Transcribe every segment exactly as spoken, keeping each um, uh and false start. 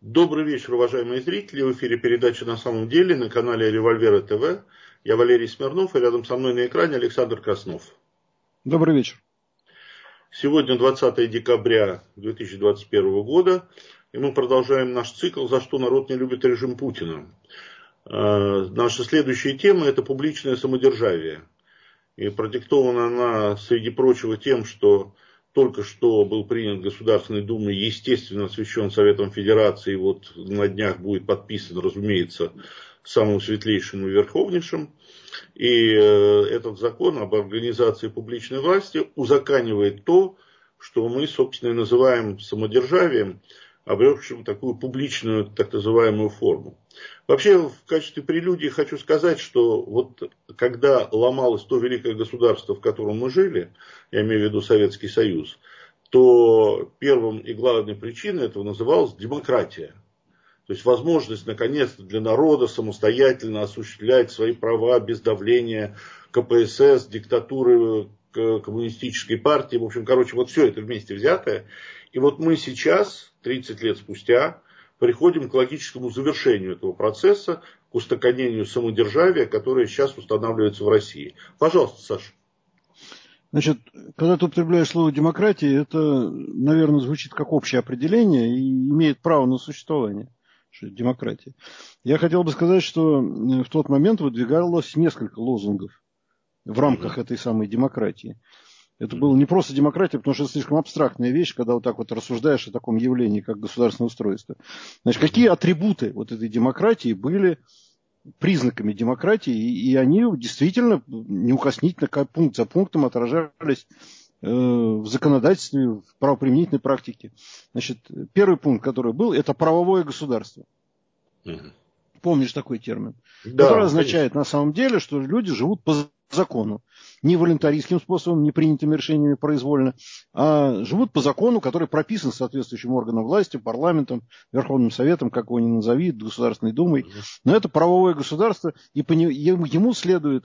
Добрый вечер, уважаемые зрители. В эфире передача «На самом деле» на канале Револьвера ТВ. Я Валерий Смирнов, и рядом со мной на экране Александр Краснов. Добрый вечер. Сегодня двадцатое декабря две тысячи двадцать первого года, и мы продолжаем наш цикл «За что народ не любит режим Путина». Наша следующая тема – это публичное самодержавие. И продиктована она, среди прочего, тем, что только что был принят Государственной Думой, естественно, освящен Советом Федерации, вот на днях будет подписан, разумеется, самым светлейшим и верховнейшим. И этот закон об организации публичной власти узаконивает то, что мы, собственно, и называем самодержавием, обретшим такую публичную, так называемую форму. Вообще, в качестве прелюдии хочу сказать, что вот когда ломалось то великое государство, в котором мы жили, я имею в виду Советский Союз, то первым и главной причиной этого называлась демократия. То есть возможность, наконец-то, для народа самостоятельно осуществлять свои права без давления ка пэ эс эс, диктатуры коммунистической партии. В общем, короче, вот все это вместе взятое. И вот мы сейчас, тридцать лет спустя, приходим к логическому завершению этого процесса, к устаканению самодержавия, которое сейчас устанавливается в России. Пожалуйста, Саша. Значит, когда ты употребляешь слово «демократия», это, наверное, звучит как общее определение и имеет право на существование. Что это демократия. Я хотел бы сказать, что в тот момент выдвигалось несколько лозунгов в рамках mm-hmm. этой самой демократии. Это было не просто демократия, потому что это слишком абстрактная вещь, когда вот так вот рассуждаешь о таком явлении, как государственное устройство. Значит, какие атрибуты вот этой демократии были признаками демократии, и они действительно неукоснительно, пункт за пунктом отражались в законодательстве, в правоприменительной практике. Значит, первый пункт, который был, это правовое государство. Mm-hmm. Помнишь такой термин? Да, который означает конечно. На самом деле, что люди живут по закону. Не волонтаристским способом, не принятыми решениями произвольно, а живут по закону, который прописан соответствующим органам власти, парламентом, Верховным Советом, как его ни назови, Государственной Думой. Но это правовое государство, и по нему, ему следует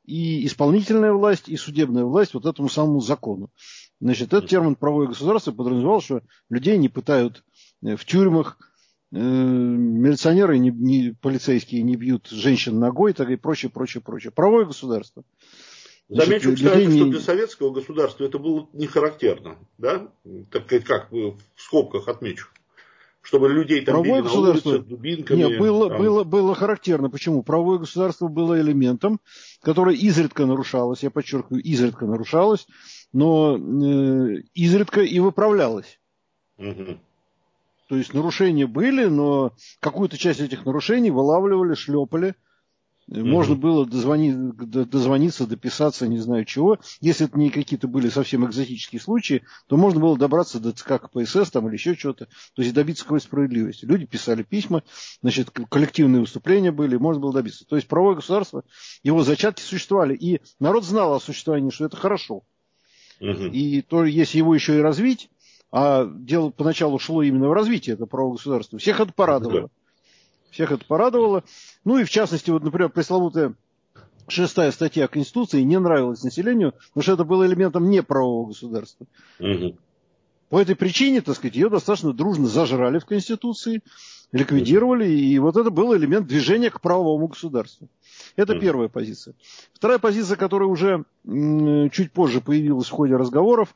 и исполнительная власть, и судебная власть вот этому самому закону. Значит, этот термин «правовое государство» подразумевал, что людей не пытают в тюрьмах, милиционеры, не, не, полицейские не бьют женщин ногой, так и прочее, прочее, прочее. Правовое государство. Значит, замечу, кстати, не... что для советского государства это было не характерно, да? Так как в скобках отмечу. Чтобы людей там правовое били на улицах дубинками. Нет, было, там... было, было характерно. Почему? Правовое государство было элементом, которое изредка нарушалось, я подчеркиваю, изредка нарушалось, но э, изредка и выправлялось. Угу. То есть нарушения были, но какую-то часть этих нарушений вылавливали, шлепали. Mm-hmm. Можно было дозвони, дозвониться, дописаться, не знаю чего. Если это не какие-то были совсем экзотические случаи, то можно было добраться до ЦК ка пэ эс эс там, или еще чего-то. То есть добиться какой-то справедливости. Люди писали письма, значит, коллективные выступления были, можно было добиться. То есть правовое государство, его зачатки существовали. И народ знал о существовании, что это хорошо. Mm-hmm. И то, если его еще и развить, а дело поначалу шло именно в развитие этого правового государства, всех это порадовало. Да. Всех это порадовало. Ну и в частности, вот, например, пресловутая шестая статья Конституции не нравилась населению, потому что это было элементом неправового государства. Угу. По этой причине, так сказать, ее достаточно дружно зажрали в Конституции, ликвидировали, угу. И вот это был элемент движения к правовому государству. Это угу. первая позиция. Вторая позиция, которая уже м- чуть позже появилась в ходе разговоров,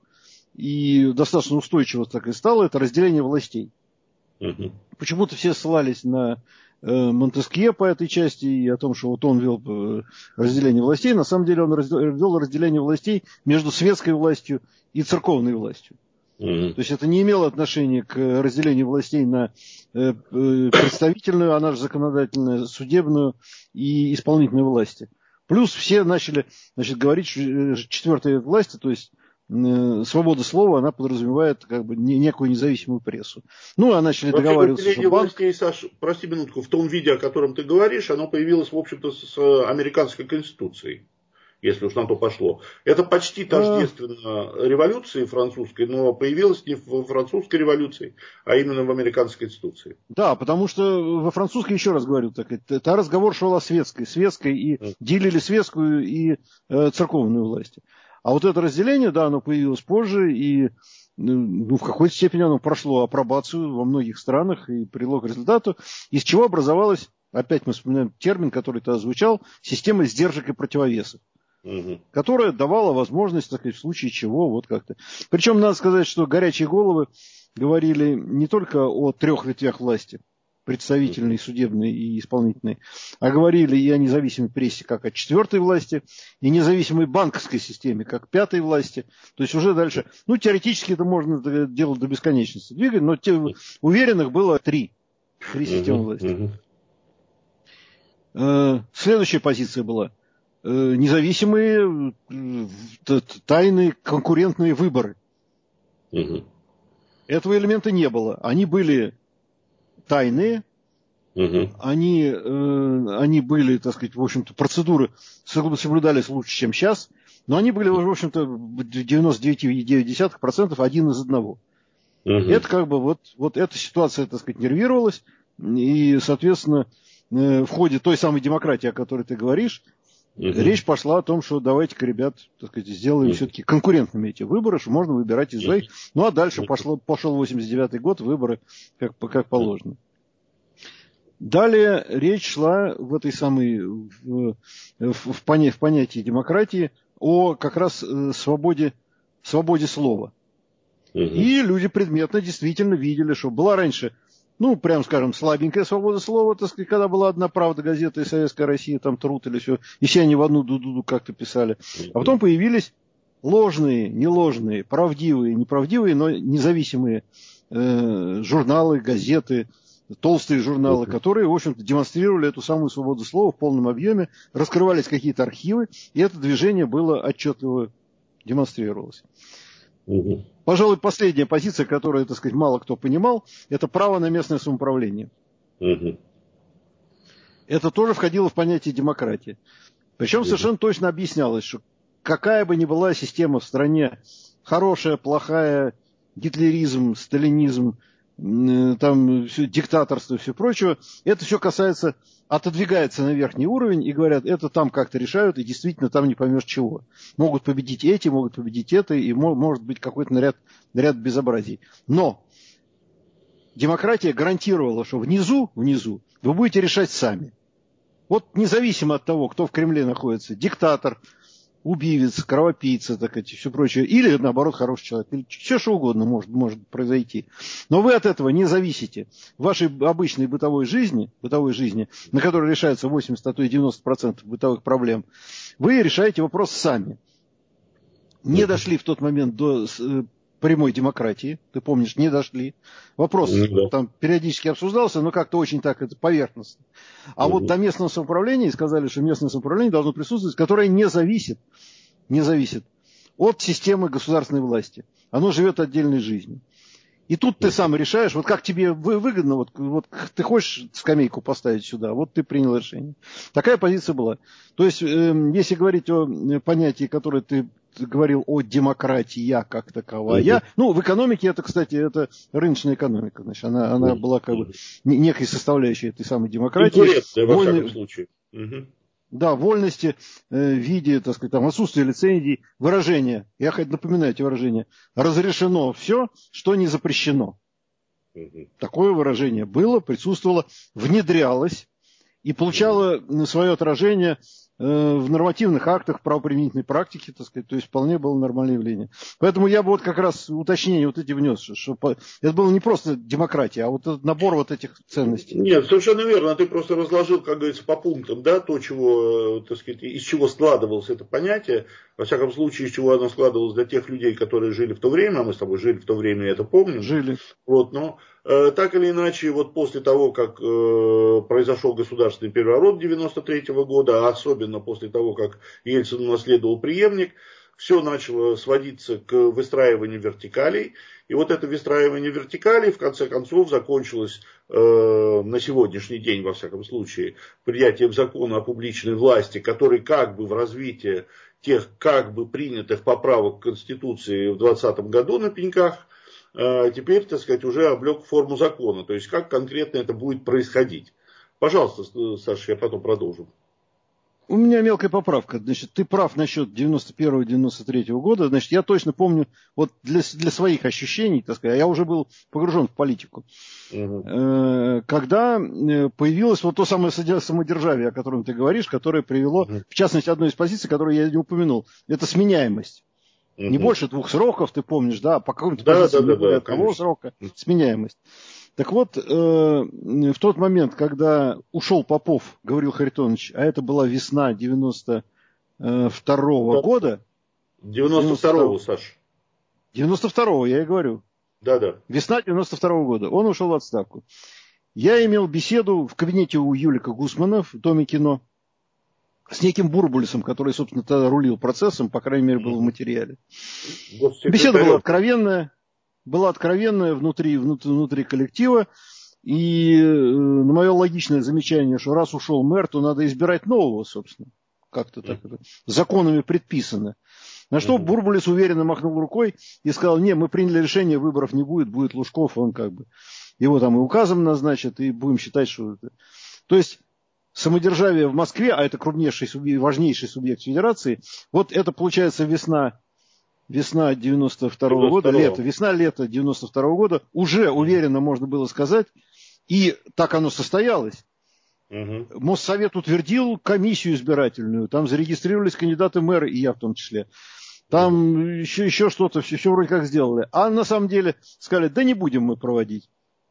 и достаточно устойчиво так и стало, это разделение властей. Uh-huh. Почему-то все ссылались на э, Монтескье по этой части и о том, что вот он вел э, разделение властей. На самом деле он раздел, вел разделение властей между светской властью и церковной властью. Uh-huh. То есть это не имело отношения к разделению властей на э, э, представительную, она же законодательную, судебную и исполнительную власти. Плюс все начали, значит, говорить, что четвертая власть, то есть свобода слова, она подразумевает как бы некую независимую прессу. Ну, а начали вообще договариваться, что банк... властей, Саш, прости минутку, в том виде, о котором ты говоришь, оно появилось, в общем-то, с американской конституцией, если уж на то пошло. Это почти тождественно а... революции французской, но появилось не в французской революции, а именно в американской конституции. Да, потому что во французской, еще раз говорю, так, это разговор шел о светской, светской, и mm. делили светскую и э, церковную власть. А вот это разделение, да, оно появилось позже, и ну, в какой-то степени оно прошло апробацию во многих странах и привело к результату, из чего образовалась, опять мы вспоминаем термин, который тогда звучал, система сдержек и противовесов, угу. которая давала возможность, так сказать, в случае чего, вот как-то. Причем надо сказать, что горячие головы говорили не только о трех ветвях власти, представительной, судебной и исполнительной, а говорили и о независимой прессе как о четвертой власти, и независимой банковской системе как пятой власти. То есть уже дальше, ну, теоретически это можно делать до бесконечности двигать, но те, уверенных было три, три системы власти. Следующая позиция была независимые, тайные, конкурентные выборы. Этого элемента не было. Они были тайные, угу. они, э, они были, так сказать, в общем-то, процедуры соблюдались лучше, чем сейчас, но они были, в общем-то, девяносто девять целых девять десятых процента один из одного. Угу. Это как бы вот, вот эта ситуация, так сказать, нервировалась, и, соответственно, э, в ходе той самой демократии, о которой ты говоришь, угу. речь пошла о том, что давайте-ка, ребят, так сказать, сделаем угу. все-таки конкурентными эти выборы, что можно выбирать из двоих. Ну, а дальше пошло, пошел восемьдесят девятый год, выборы как, как положено. Далее речь шла в этой самой, в, в, в, поня, в понятии демократии о как раз свободе, свободе слова. Угу. И люди предметно действительно видели, что была раньше, ну, прям скажем, слабенькая свобода слова, так сказать, когда была одна правда газета и Советская Россия, там труд или все, и все они в одну ду-ду-ду как-то писали. А потом появились ложные, неложные, правдивые, неправдивые, но независимые э, журналы, газеты, толстые журналы, которые, в общем-то, демонстрировали эту самую свободу слова в полном объеме, раскрывались какие-то архивы, и это движение было отчетливо демонстрировалось. Угу. Пожалуй, последняя позиция, которую, так сказать, мало кто понимал, это право на местное самоуправление. Угу. Это тоже входило в понятие демократии. Причем угу. совершенно точно объяснялось, что какая бы ни была система в стране, хорошая, плохая, гитлеризм, сталинизм, там все, диктаторство и все прочее, это все касается, отодвигается на верхний уровень и говорят, это там как-то решают, и действительно там не поймешь чего. Могут победить эти, могут победить это, и может быть какой-то ряд, ряд безобразий. Но демократия гарантировала, что внизу, внизу вы будете решать сами. Вот независимо от того, кто в Кремле находится, диктатор, убивец, кровопийца, так сказать, все прочее, или, наоборот, хороший человек, или все что угодно может, может произойти. Но вы от этого не зависите. В вашей обычной бытовой жизни, бытовой жизни, на которой решается восемьдесят, а то и девяносто процентов бытовых проблем, вы решаете вопрос сами. Не дошли в тот момент до прямой демократии, ты помнишь, не дошли. Вопрос mm-hmm. там периодически обсуждался, но как-то очень так это поверхностно. А mm-hmm. вот до местного самоуправления сказали, что местное самоуправление должно присутствовать, которое не зависит, не зависит от системы государственной власти. Оно живет отдельной жизнью. И тут ты сам решаешь, вот как тебе выгодно, вот, вот ты хочешь скамейку поставить сюда, вот ты принял решение. Такая позиция была. То есть, э, если говорить о понятии, которое ты говорил о демократии как таковая, угу. ну, в экономике это, кстати, это рыночная экономика, значит, она, она угу. была как бы некой составляющей этой самой демократии. Конкуренция, во всяком случае. Угу. Да, вольности э, в виде, так сказать, там, отсутствия лицензий, выражения, я хоть напоминаю эти выражения, разрешено все, что не запрещено. Угу. Такое выражение было, присутствовало, внедрялось и получало угу. свое отражение э, в нормативных актах, в правоприменительной практике, так сказать, то есть вполне было нормальное явление. Поэтому я бы вот как раз уточнение вот эти внес, что, что это было не просто демократия, а вот этот набор вот этих ценностей. Нет, совершенно верно, ты просто разложил, как говорится, по пунктам, да, то, чего, так сказать, из чего складывалось это понятие, во всяком случае, из чего оно складывалось для тех людей, которые жили в то время, а мы с тобой жили в то время, и это помним. Жили. Вот, но э, так или иначе, вот после того, как э, произошел государственный переворот девяносто третьего года, а особенно после того, как Ельцин наследовал преемник, все начало сводиться к выстраиванию вертикалей. И вот это выстраивание вертикалей в конце концов закончилось э, на сегодняшний день, во всяком случае, принятием закона о публичной власти, который как бы в развитии тех как бы принятых поправок к Конституции в двадцатом году на пеньках, э, теперь, так сказать, уже облег форму закона. То есть как конкретно это будет происходить. Пожалуйста, Саша, я потом продолжу. У меня мелкая поправка. Значит, ты прав насчет девяносто первого девяносто третьего года. Значит, я точно помню, вот для, для своих ощущений, так сказать, я уже был погружен в политику, угу. э, когда появилось вот то самое самодержавие, о котором ты говоришь, которое привело, угу. в частности, одной из позиций, которую я не упомянул, это сменяемость. Угу. Не больше двух сроков, ты помнишь, да, по какому-то да, позиции да, не да, более да, одного срока, сменяемость. Так вот, э, в тот момент, когда ушел Попов, Гаврил Харитонович, а это была весна девяносто второго года. девяносто второго, Саш. девяносто второго, я и говорю. Да, да. Весна девяносто второго года. Он ушел в отставку. Я имел беседу в кабинете у Юлика Гусмана в Доме кино с неким Бурбулисом, который, собственно, тогда рулил процессом, по крайней мере, был в материале. Беседа была откровенная. Была откровенная внутри, внутри, внутри коллектива. И э, на мое логичное замечание, что раз ушел мэр, то надо избирать нового, собственно. Как-то так это законами предписано. На что mm-hmm. Бурбулис уверенно махнул рукой и сказал: не, мы приняли решение, выборов не будет, будет Лужков, он как бы его там и указом назначат, и будем считать, что это... То есть самодержавие в Москве, а это крупнейший, важнейший субъект федерации, вот это получается весна... Весна девяносто второго года, лето, весна-лето девяносто второго года, уже уверенно можно было сказать, и так оно состоялось. Угу. Моссовет утвердил комиссию избирательную, там зарегистрировались кандидаты в мэры, и я в том числе. Там угу. еще, еще что-то, все, все вроде как сделали. А на самом деле сказали: да не будем мы проводить.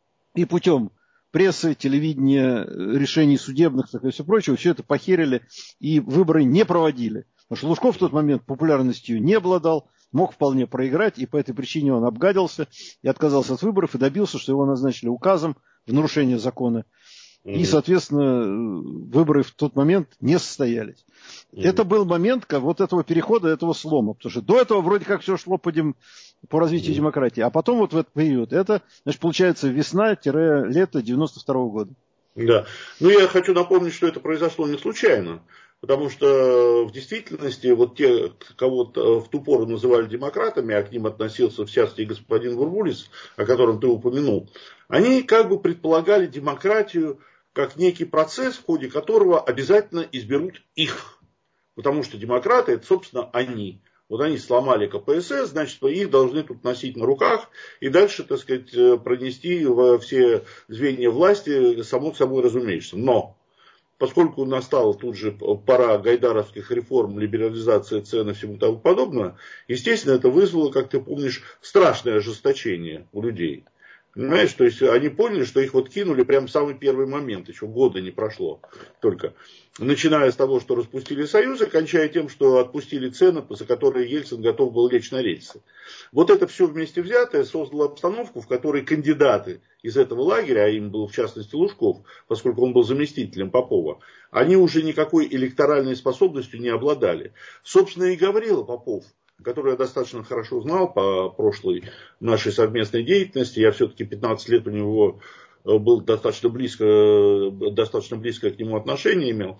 И путем прессы, телевидения, решений судебных, так и все прочее, все это похерили, и выборы не проводили. Потому что Лужков в тот момент популярностью не обладал, мог вполне проиграть, и по этой причине он обгадился и отказался от выборов, и добился, что его назначили указом в нарушение закона. Mm-hmm. И, соответственно, выборы в тот момент не состоялись. Mm-hmm. Это был момент как, вот этого перехода, этого слома. Потому что до этого вроде как все шло по, дем, по развитию mm-hmm. демократии. А потом вот в этот период, это, значит, получается весна-лето девяносто второго года. Да. Ну, я хочу напомнить, что это произошло не случайно. Потому что в действительности вот те, кого в ту пору называли демократами, а к ним относился в частности господин Бурбулис, о котором ты упомянул, они как бы предполагали демократию как некий процесс, в ходе которого обязательно изберут их. Потому что демократы — это, собственно, они. Вот они сломали ка пэ эс эс, значит, их должны тут носить на руках и дальше, так сказать, пронести во все звенья власти, само собой разумеется. Но поскольку настала тут же пора гайдаровских реформ, либерализации цен и всему тому подобное, естественно, это вызвало, как ты помнишь, страшное ожесточение у людей. Понимаешь, то есть они поняли, что их вот кинули прямо в самый первый момент, еще года не прошло только. Начиная с того, что распустили союзы, кончая тем, что отпустили цены, за которые Ельцин готов был лечь на рельсы. Вот это все вместе взятое создало обстановку, в которой кандидаты из этого лагеря, а им был в частности Лужков, поскольку он был заместителем Попова, они уже никакой электоральной способностью не обладали. Собственно, и говорил Попов, который я достаточно хорошо знал по прошлой нашей совместной деятельности. Я все-таки пятнадцать лет у него был достаточно близко, достаточно близкое к нему отношение имел.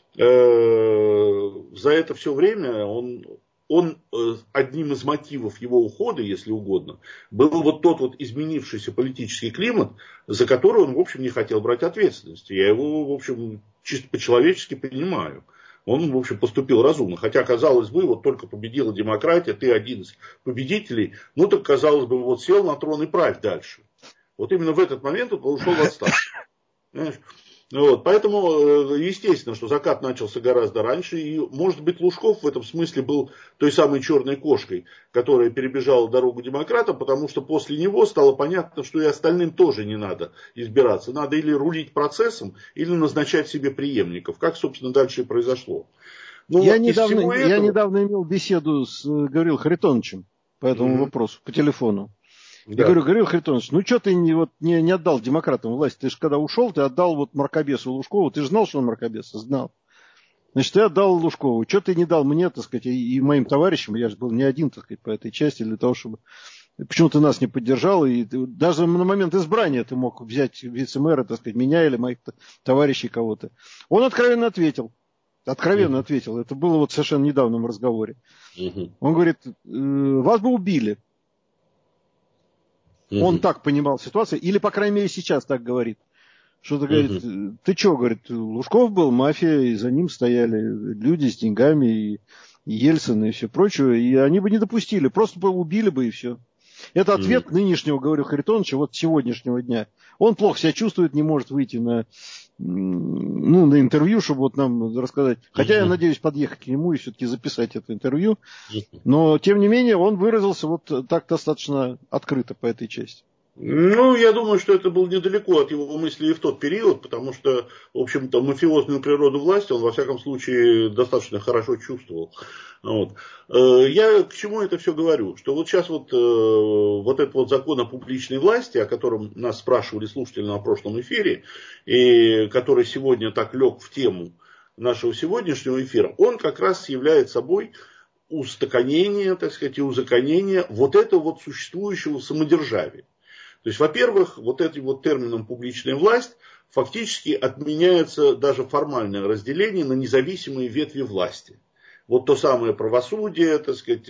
За это все время он, он одним из мотивов его ухода, если угодно, был вот тот вот изменившийся политический климат, за который он, в общем, не хотел брать ответственности. Я его, в общем, чисто по-человечески понимаю. Он, в общем, поступил разумно. Хотя, казалось бы, вот только победила демократия, ты один из победителей. Ну, так, казалось бы, вот сел на трон и правь дальше. Вот именно в этот момент он ушел в отставку. Вот, поэтому, естественно, что закат начался гораздо раньше. И, может быть, Лужков в этом смысле был той самой черной кошкой, которая перебежала дорогу демократам, потому что после него стало понятно, что и остальным тоже не надо избираться. Надо или рулить процессом, или назначать себе преемников. Как, собственно, дальше и произошло. Но я, недавно, этого... я недавно имел беседу с Гаврилом Харитоновичем по этому mm-hmm. вопросу, по телефону. Да. Я говорю: Гаврил Харитонович, ну что ты не, вот, не, не отдал демократам власть? Ты же когда ушел, ты отдал вот мракобесу Лужкову. Ты же знал, что он мракобес? Знал. Значит, ты отдал Лужкову. Что ты не дал мне, так сказать, и, и моим товарищам? Я же был не один, так сказать, по этой части, для того, чтобы... Почему ты нас не поддержал? И ты, даже на момент избрания ты мог взять вице-мэра, так сказать, меня или моих товарищей кого-то. Он откровенно ответил. Откровенно uh-huh. ответил. Это было вот в совершенно недавнем разговоре. Uh-huh. Он говорит: вас бы убили. Он так понимал ситуацию, или, по крайней мере, сейчас так говорит, Что-то говорит, угу. Ты что, говорит, Лужков был, мафия, и за ним стояли люди с деньгами, и, и Ельцин, и все прочее, и они бы не допустили, просто бы убили бы, и все. Это ответ угу. нынешнего, говорю, Харитоновича, вот сегодняшнего дня. Он плохо себя чувствует, не может выйти на, ну, на интервью, чтобы вот нам рассказать. Хотя угу. я надеюсь подъехать к нему и все-таки записать это интервью. Угу. Но, тем не менее, он выразился вот так достаточно открыто по этой части. Ну, я думаю, что это было недалеко от его мысли и в тот период, потому что, в общем-то, мафиозную природу власти он, во всяком случае, достаточно хорошо чувствовал. Вот. Я к чему это все говорю? Что вот сейчас вот, вот этот вот закон о публичной власти, о котором нас спрашивали слушатели на прошлом эфире, и который сегодня так лег в тему нашего сегодняшнего эфира, он как раз является собой устаканение, так сказать, и узаконение вот этого вот существующего самодержавия. То есть, во-первых, вот этим вот термином «публичная власть» фактически отменяется даже формальное разделение на независимые ветви власти. Вот то самое правосудие, так сказать,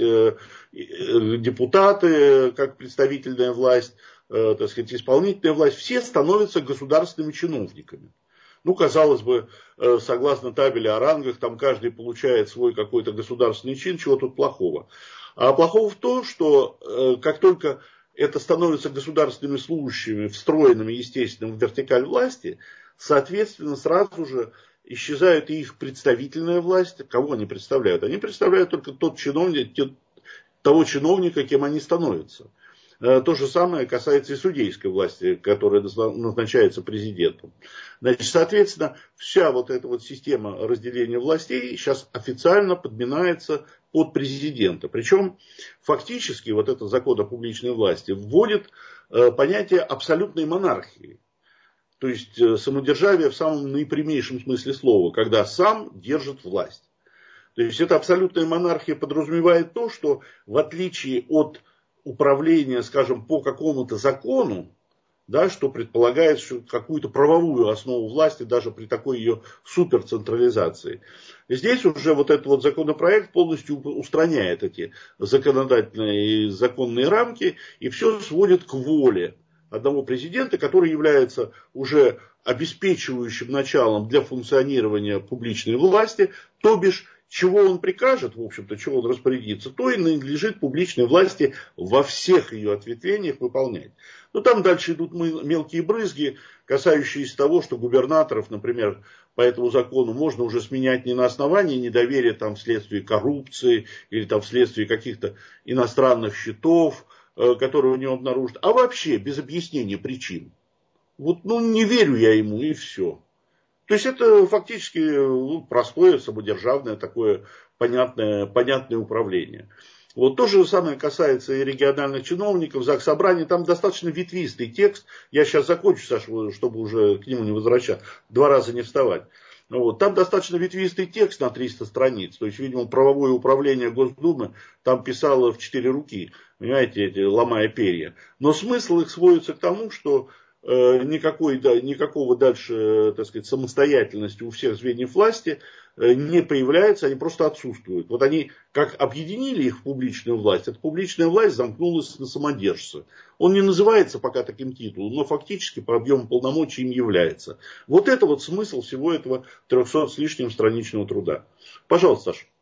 депутаты, как представительная власть, так сказать, исполнительная власть, все становятся государственными чиновниками. Ну, казалось бы, согласно табели о рангах, там каждый получает свой какой-то государственный чин, чего тут плохого. А плохого в том, что как только это становится государственными служащими, встроенными, естественно, в вертикаль власти, соответственно, сразу же исчезает и их представительная власть. Кого они представляют? Они представляют только тот чиновник, того чиновника, кем они становятся. То же самое касается и судейской власти, которая назначается президентом. Значит, соответственно, вся вот эта вот система разделения властей сейчас официально подминается под президента. Причем фактически вот этот закон о публичной власти вводит понятие абсолютной монархии. То есть самодержавие в самом наипрямейшем смысле слова, когда сам держит власть. То есть эта абсолютная монархия подразумевает то, что в отличие от управления, скажем, по какому-то закону, да, что предполагает что какую-то правовую основу власти, даже при такой ее суперцентрализации. Здесь уже вот этот вот законопроект полностью устраняет эти законодательные и законные рамки и все сводит к воле одного президента, который является уже обеспечивающим началом для функционирования публичной власти, то бишь, чего он прикажет, в общем-то, чего он распорядится, то и надлежит публичной власти во всех ее ответвлениях выполнять. Но там дальше идут мелкие брызги, касающиеся того, что губернаторов, например, по этому закону можно уже сменять не на основании недоверия там, вследствие коррупции или там, вследствие каких-то иностранных счетов, которые у него обнаружат, а вообще без объяснения причин. Вот, ну, не верю я ему, и все. То есть это фактически ну, простое, самодержавное, такое понятное, понятное управление. Вот то же самое касается и региональных чиновников, заксобраний. Там достаточно ветвистый текст. Я сейчас закончу, Саша, чтобы уже к нему не возвращаться, два раза не вставать. Вот. Там достаточно ветвистый текст на триста страниц. То есть, видимо, правовое управление Госдумы там писало в четыре руки, понимаете, эти, ломая перья. Но смысл их сводится к тому, что Никакой, да, никакого дальше, так сказать, самостоятельности у всех звеньев власти не появляется, они просто отсутствуют. Вот они как объединили их в публичную власть, эта публичная власть замкнулась на самодержца. Он не называется пока таким титулом, но фактически по объему полномочий им является. Вот это вот смысл всего этого трехсот с лишним страничного труда. Пожалуйста, Саша.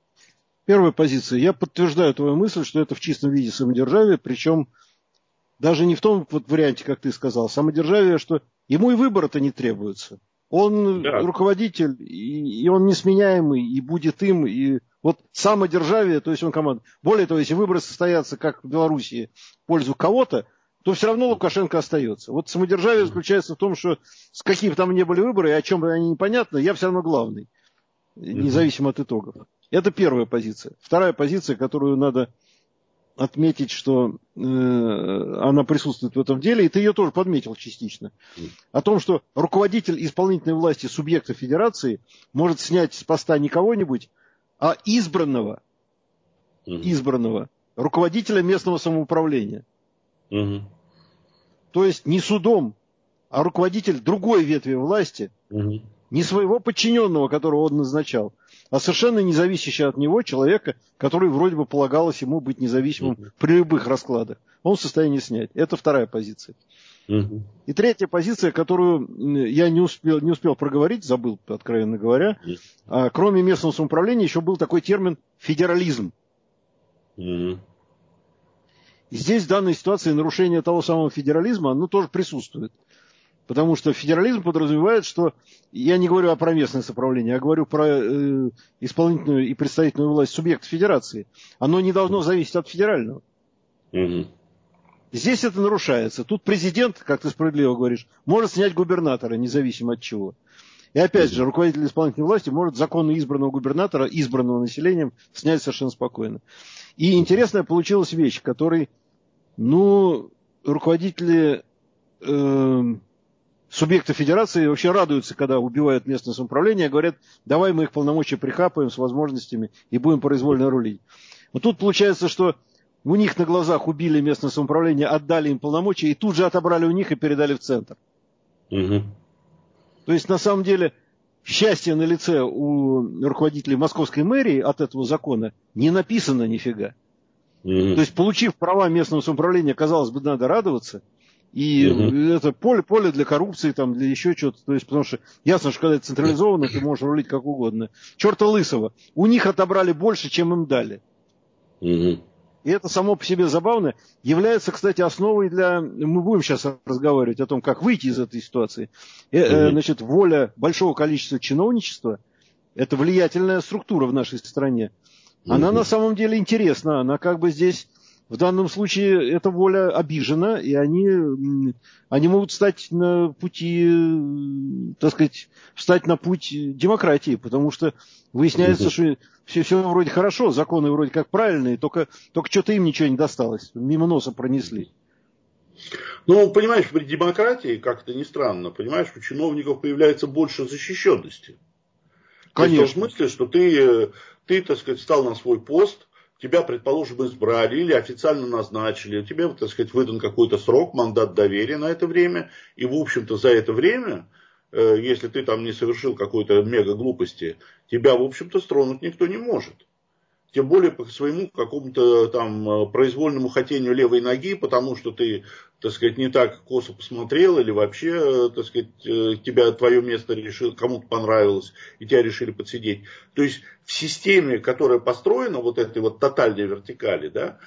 Первая позиция. Я подтверждаю твою мысль, что это в чистом виде самодержавие, причем даже не в том вот варианте, как ты сказал, самодержавие, что ему и выбора-то не требуется. Он да. руководитель, и, и он несменяемый, и будет им, и вот самодержавие, то есть он команда. Более того, если выборы состоятся, как в Белоруссии, в пользу кого-то, то все равно Лукашенко остается. Вот самодержавие заключается в том, что с какими бы там ни были выборы, и о чем они непонятно, я все равно главный, независимо от итогов. Это первая позиция. Вторая позиция, которую надо отметить, что э, она присутствует в этом деле, и ты ее тоже подметил частично, о том, что руководитель исполнительной власти субъекта федерации может снять с поста не кого-нибудь, а избранного, mm-hmm. избранного руководителя местного самоуправления. Mm-hmm. То есть не судом, а руководитель другой ветви власти mm-hmm. Не своего подчиненного, которого он назначал, а совершенно независящего от него человека, который вроде бы полагалось ему быть независимым uh-huh. при любых раскладах. Он в состоянии снять. Это вторая позиция. Uh-huh. И третья позиция, которую я не успел, не успел проговорить, забыл, откровенно говоря, uh-huh. а, кроме местного самоуправления еще был такой термин федерализм. Uh-huh. И здесь в данной ситуации нарушение того самого федерализма, оно тоже присутствует. Потому что федерализм подразумевает, что, я не говорю про местное самоуправление, я говорю про э, исполнительную и представительную власть субъекта федерации. Оно не должно зависеть от федерального. Угу. Здесь это нарушается. Тут президент, как ты справедливо говоришь, может снять губернатора, независимо от чего. И опять же, руководитель исполнительной власти может законно избранного губернатора, избранного населением, снять совершенно спокойно. И интересная получилась вещь, которой, ну, руководители... Э, Субъекты федерации вообще радуются, когда убивают местное самоуправление, говорят, давай мы их полномочия прихапаем с возможностями и будем произвольно рулить. Но тут получается, что у них на глазах убили местное самоуправление, отдали им полномочия и тут же отобрали у них и передали в центр. Угу. То есть, на самом деле, счастье на лице у руководителей московской мэрии от этого закона не написано нифига. Угу. То есть, получив права местного самоуправления, казалось бы, надо радоваться. И угу. это поле, поле для коррупции, там, для еще чего-то. То есть, потому что ясно, что когда это централизовано, ты можешь рулить как угодно. Черта лысого. У них отобрали больше, чем им дали. Угу. И это само по себе забавно. Является, кстати, основой для... Мы будем сейчас разговаривать о том, как выйти из этой ситуации. Угу. Значит, воля большого количества чиновничества – это влиятельная структура в нашей стране. Она угу. на самом деле интересна. Она как бы здесь... В данном случае эта воля обижена, и они, они могут стать на пути, так сказать, встать на путь демократии, потому что выясняется, угу. что все, все вроде хорошо, законы вроде как правильные, только, только что-то им ничего не досталось, мимо носа пронесли. Ну, понимаешь, при демократии, как-то ни странно, понимаешь, у чиновников появляется больше защищенности. Конечно. То есть, в смысле, что ты, ты, так сказать, встал на свой пост, тебя, предположим, избрали или официально назначили, тебе, так сказать, выдан какой-то срок, мандат доверия на это время, и, в общем-то, за это время, если ты там не совершил какой-то мега глупости, тебя, в общем-то, стронуть никто не может. Тем более по своему какому-то там произвольному хотению левой ноги, потому что ты, так сказать, не так косо посмотрел, или вообще, так сказать, тебя, твое место решил, кому-то понравилось, и тебя решили подсидеть. То есть в системе, которая построена, вот этой вот тотальной вертикали, да,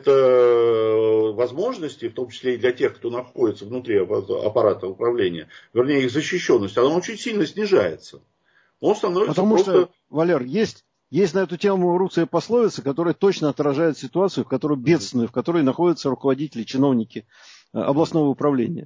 это возможности, в том числе и для тех, кто находится внутри аппарата управления, вернее их защищенность, она очень сильно снижается. Он становится Потому просто... что, Валер, есть... Есть на эту тему Руция пословица, которая точно отражает ситуацию, в которой бедственную, в которой находятся руководители, чиновники областного управления.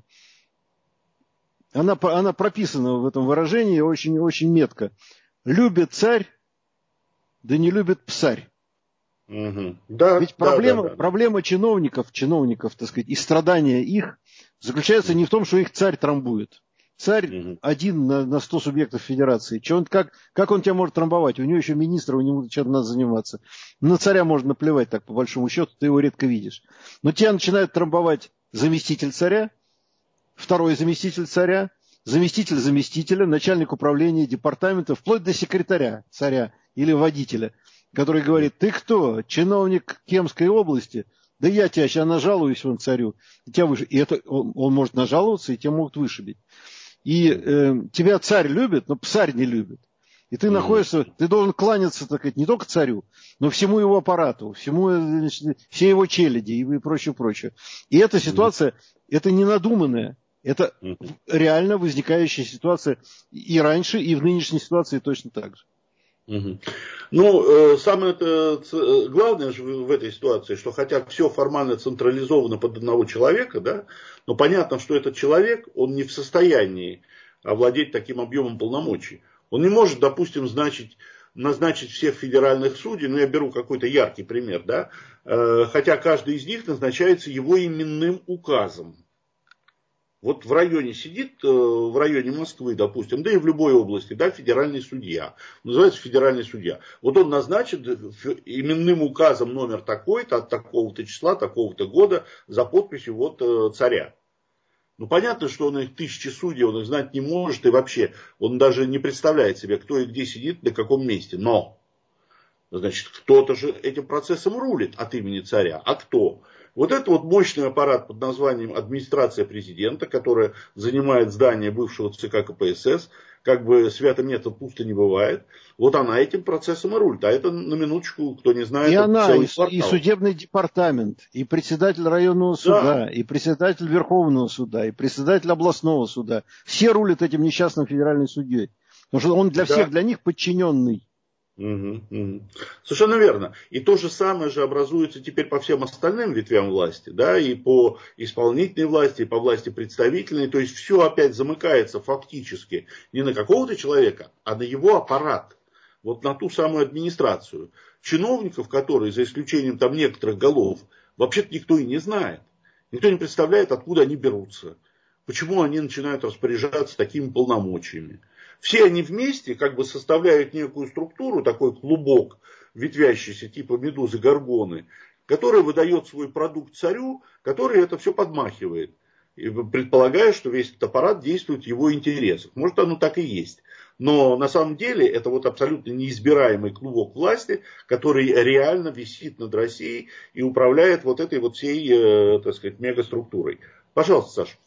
Она, она прописана в этом выражении очень, очень метко. Любит царь, да не любит псарь. Угу. Да, Ведь проблема, да, да, да. проблема чиновников, чиновников, так сказать, и страдания их заключается не в том, что их царь трамбует. Царь угу. один на, на сто субъектов федерации. Че он, как, как он тебя может трамбовать? У него еще министр, у него чем-то надо заниматься. На царя можно наплевать так, по большому счету, ты его редко видишь. Но тебя начинает трамбовать заместитель царя, второй заместитель царя, заместитель заместителя, начальник управления, департамента, вплоть до секретаря царя или водителя, который говорит, ты кто? Чиновник Кемской области? Да я тебя сейчас нажалуюсь вон царю. И, тебя выш... и это он, он может нажаловаться, и тебя могут вышибить. И э, тебя царь любит, но псарь не любит. И ты mm-hmm. находишься, ты должен кланяться, так сказать, не только царю, но всему его аппарату, всему, значит, всей его челяди и прочее, прочее. И эта ситуация, mm-hmm. это не надуманная, это mm-hmm. реально возникающая ситуация и раньше, и в нынешней ситуации точно так же. Угу. Ну, самое это, главное же в этой ситуации, что хотя все формально централизовано под одного человека, да, но понятно, что этот человек, он не в состоянии овладеть таким объемом полномочий. Он не может, допустим, значить, назначить всех федеральных судей, ну я беру какой-то яркий пример, да, хотя каждый из них назначается его именным указом. Вот в районе сидит, в районе Москвы, допустим, да и в любой области, да, федеральный судья. Называется федеральный судья. Вот он назначит именным указом номер такой-то, от такого-то числа, такого-то года, за подписью вот царя. Ну, понятно, что он их тысячи судей, он их знать не может, и вообще, он даже не представляет себе, кто и где сидит, на каком месте. Но, значит, кто-то же этим процессом рулит от имени царя. А кто? Вот это вот мощный аппарат под названием администрация президента, которая занимает здание бывшего ЦК КПСС, как бы свято нет, пусто не бывает. Вот она этим процессом и рулит. А это, на минуточку, кто не знает, И это она, целый и, квартал. и судебный департамент, и председатель районного суда, да. И председатель Верховного суда, и председатель областного суда. Все рулят этим несчастным федеральным судьей. Потому что он для да. всех, для них подчиненный. Угу, угу. Совершенно верно. И то же самое же образуется теперь по всем остальным ветвям власти, да, и по исполнительной власти, и по власти представительной. То есть все опять замыкается фактически не на какого-то человека, а на его аппарат. Вот на ту самую администрацию. Чиновников, которые, за исключением там некоторых голов, вообще-то никто и не знает. Никто не представляет, откуда они берутся. Почему они начинают распоряжаться такими полномочиями. Все они вместе как бы составляют некую структуру, такой клубок, ветвящийся типа медузы горгоны, который выдает свой продукт царю, который это все подмахивает. И предполагая, что весь этот аппарат действует в его интересах. Может, оно так и есть. Но на самом деле это вот абсолютно неизбираемый клубок власти, который реально висит над Россией и управляет вот этой вот всей, э, так сказать, мегаструктурой. Пожалуйста, Саша.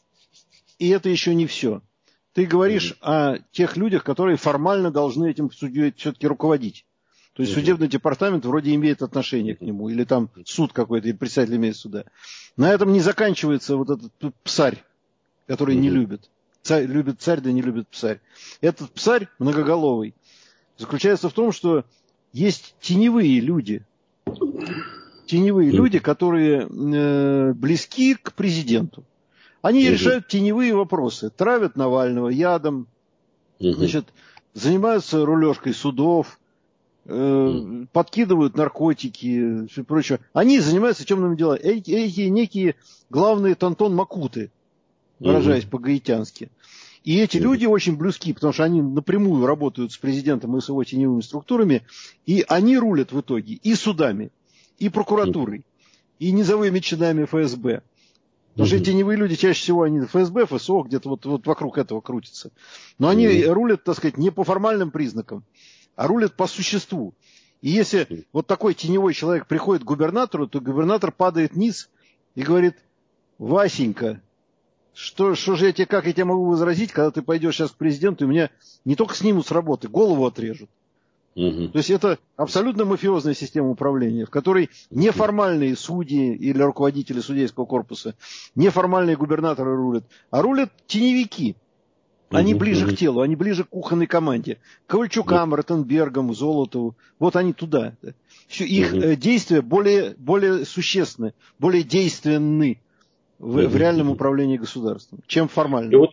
И это еще не все. Ты говоришь mm-hmm. о тех людях, которые формально должны этим судьей все-таки руководить. То есть mm-hmm. судебный департамент вроде имеет отношение к нему, или там суд какой-то, или председатель имеет суда. На этом не заканчивается вот этот псарь, который mm-hmm. не любит. Царь, любит царь, да не любит псарь. Этот псарь многоголовый заключается в том, что есть теневые люди. Теневые mm-hmm. люди, которые э, близки к президенту. Они угу. решают теневые вопросы. Травят Навального ядом, угу. значит, занимаются рулежкой судов, э, угу. подкидывают наркотики и все прочее. Они занимаются темными делами. Эти, эти некие главные тантон-макуты, выражаясь угу. по-гаитянски. И эти угу. люди очень близки, потому что они напрямую работают с президентом и с его теневыми структурами. И они рулят в итоге и судами, и прокуратурой, угу. и низовыми чинами эф эс бэ. Потому что эти теневые люди чаще всего они эф эс бэ, эф эс о, где-то вот, вот вокруг этого крутятся. Но они mm-hmm. рулят, так сказать, не по формальным признакам, а рулят по существу. И если mm-hmm. вот такой теневой человек приходит к губернатору, то губернатор падает вниз и говорит: Васенька, что, что же я тебе, как я тебе могу возразить, когда ты пойдешь сейчас к президенту, и меня не только снимут с работы, голову отрежут. Угу. То есть это абсолютно мафиозная система управления, в которой неформальные судьи или руководители судейского корпуса, неформальные губернаторы рулят, а рулят теневики. Они угу, ближе угу. к телу, они ближе к кухонной команде. К Ковальчукам, Ротенбергам, Золотову. Вот они туда. Все, их угу. действия более, более существенны, более действенны в, угу. в реальном управлении государством, чем формально.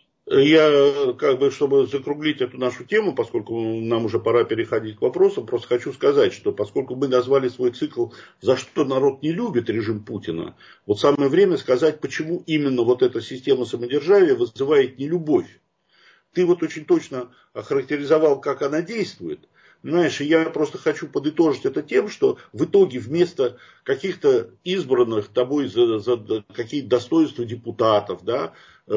Я, как бы, чтобы закруглить эту нашу тему, поскольку нам уже пора переходить к вопросам, просто хочу сказать, что поскольку мы назвали свой цикл «За что народ не любит режим Путина», вот самое время сказать, почему именно вот эта система самодержавия вызывает нелюбовь. Ты вот очень точно охарактеризовал, как она действует. Знаешь, я просто хочу подытожить это тем, что в итоге вместо каких-то избранных тобой за, за какие-то достоинства депутатов, да,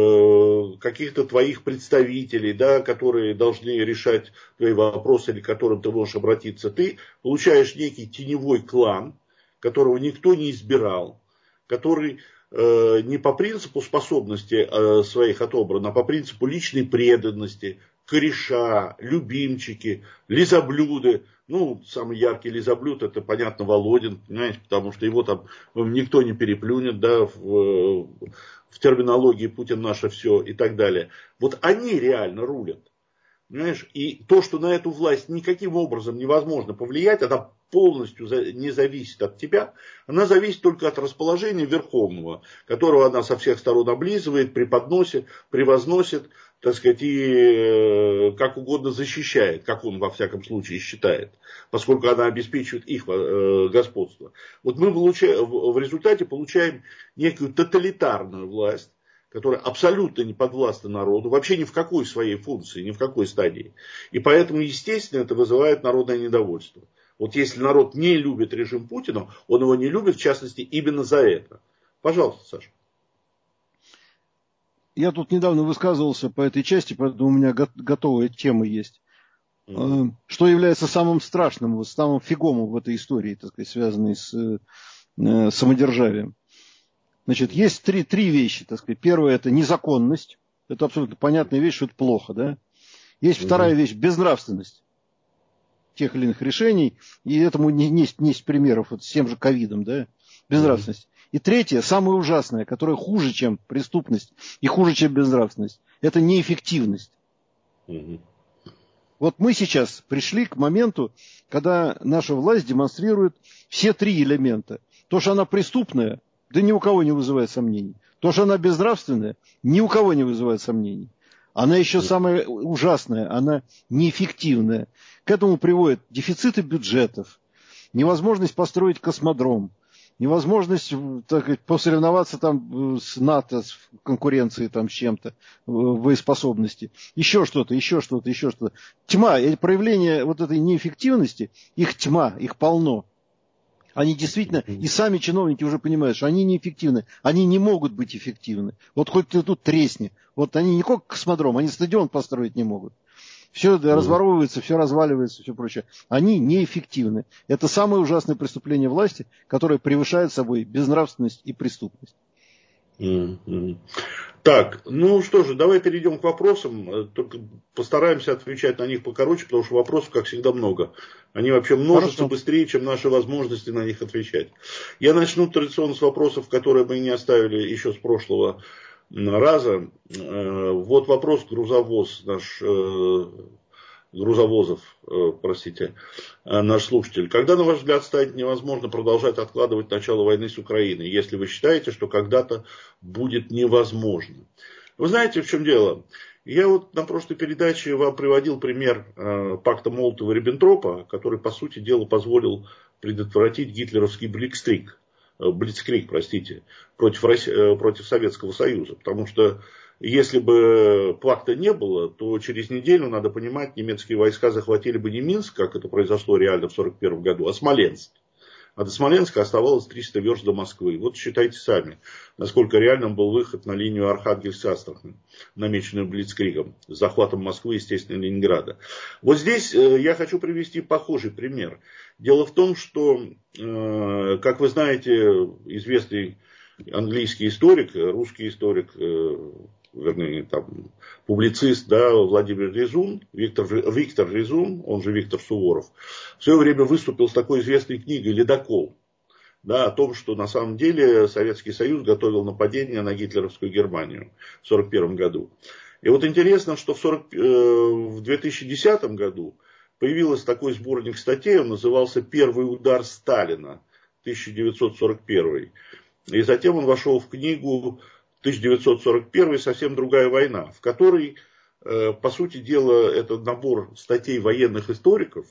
э, каких-то твоих представителей, да, которые должны решать твои вопросы или к которым ты можешь обратиться, ты получаешь некий теневой клан, которого никто не избирал, который э, не по принципу способности э, своих отобран, а по принципу личной преданности, кореша, любимчики, лизоблюды. Ну, самый яркий лизоблюд, это, понятно, Володин, понимаете, потому что его там никто не переплюнет, да, в, в терминологии Путин наше все и так далее. Вот они реально рулят. Понимаешь? И то, что на эту власть никаким образом невозможно повлиять, она полностью не зависит от тебя, она зависит только от расположения Верховного, которого она со всех сторон облизывает, преподносит, превозносит, так сказать, и как угодно защищает, как он во всяком случае считает, поскольку она обеспечивает их господство. Вот мы получаем, в результате получаем некую тоталитарную власть, которая абсолютно не подвластна народу, вообще ни в какой своей функции, ни в какой стадии. И поэтому, естественно, это вызывает народное недовольство. Вот если народ не любит режим Путина, он его не любит, в частности, именно за это. Пожалуйста, Саша. я тут недавно высказывался по этой части, поэтому у меня готовая тема есть. Mm-hmm. Что является самым страшным, самым фигомым в этой истории, так сказать, связанной с э, самодержавием? Значит, есть три, три вещи, так сказать. Первое – это незаконность. Это абсолютно понятная вещь, что это плохо, да? Есть mm-hmm. вторая вещь – безнравственность тех или иных решений. И этому не, не, не есть примеров вот с тем же ковидом, да? Безнравственность. Mm-hmm. И третье, самое ужасное, которое хуже, чем преступность и хуже, чем безнравственность, это неэффективность. Mm-hmm. Вот мы сейчас пришли к моменту, когда наша власть демонстрирует все три элемента. То, что она преступная, да ни у кого не вызывает сомнений. То, что она безнравственная, ни у кого не вызывает сомнений. Она еще самое ужасное, она неэффективная. К этому приводят дефициты бюджетов, невозможность построить космодром, невозможность, так сказать, посоревноваться там с НАТО, в конкуренции там с чем-то, в боеспособности. Еще что-то, еще что-то, еще что-то. Тьма, проявление вот этой неэффективности, их тьма, их полно. Они действительно, и сами чиновники уже понимают, что они неэффективны. Они не могут быть эффективны. Вот хоть ты тут тресни. Вот они не как космодром, они стадион построить не могут. Все разворовывается, все разваливается, все прочее. Они неэффективны. Это самое ужасное преступление власти, которое превышает собой безнравственность и преступность. Mm-hmm. Так, ну что же, давай перейдем к вопросам. Только постараемся отвечать на них покороче, потому что вопросов, как всегда, много. Они вообще множатся Хорошо. Быстрее, чем наши возможности на них отвечать. Я начну традиционно с вопросов, которые мы не оставили еще с прошлого раза. Вот вопрос грузовоз наш, грузовозов, простите, наш слушатель. Когда, на ваш взгляд, станет невозможно продолжать откладывать начало войны с Украиной, если вы считаете, что когда-то будет невозможно? Вы знаете, в чем дело? Я вот на прошлой передаче вам приводил пример пакта Молотова-Риббентропа, который, по сути дела, позволил предотвратить гитлеровский блицкриг. Блицкриг, простите, против, России, против Советского Союза. Потому что если бы пакта не было, то через неделю, надо понимать, немецкие войска захватили бы не Минск, как это произошло реально в сорок первом году, а Смоленск. А до Смоленска оставалось триста верст до Москвы. Вот считайте сами, насколько реальным был выход на линию Архангельск-Астрахань, намеченную Блицкригом, с захватом Москвы, естественно, Ленинграда. Вот здесь я хочу привести похожий пример. Дело в том, что, как вы знаете, известный английский историк, русский историк, вернее, там, публицист, да, Владимир Резун, Виктор, Виктор Резун, он же Виктор Суворов, в свое время выступил с такой известной книгой «Ледокол», да, о том, что на самом деле Советский Союз готовил нападение на гитлеровскую Германию в сорок первом году. И вот интересно, что в, сорок, э, в две тысячи десятом году появился такой сборник статей, он назывался «Первый удар Сталина», тысяча девятьсот сорок первый. И затем он вошел в книгу тысяча девятьсот сорок первый «Совсем другая война», в которой, по сути дела, это набор статей военных историков,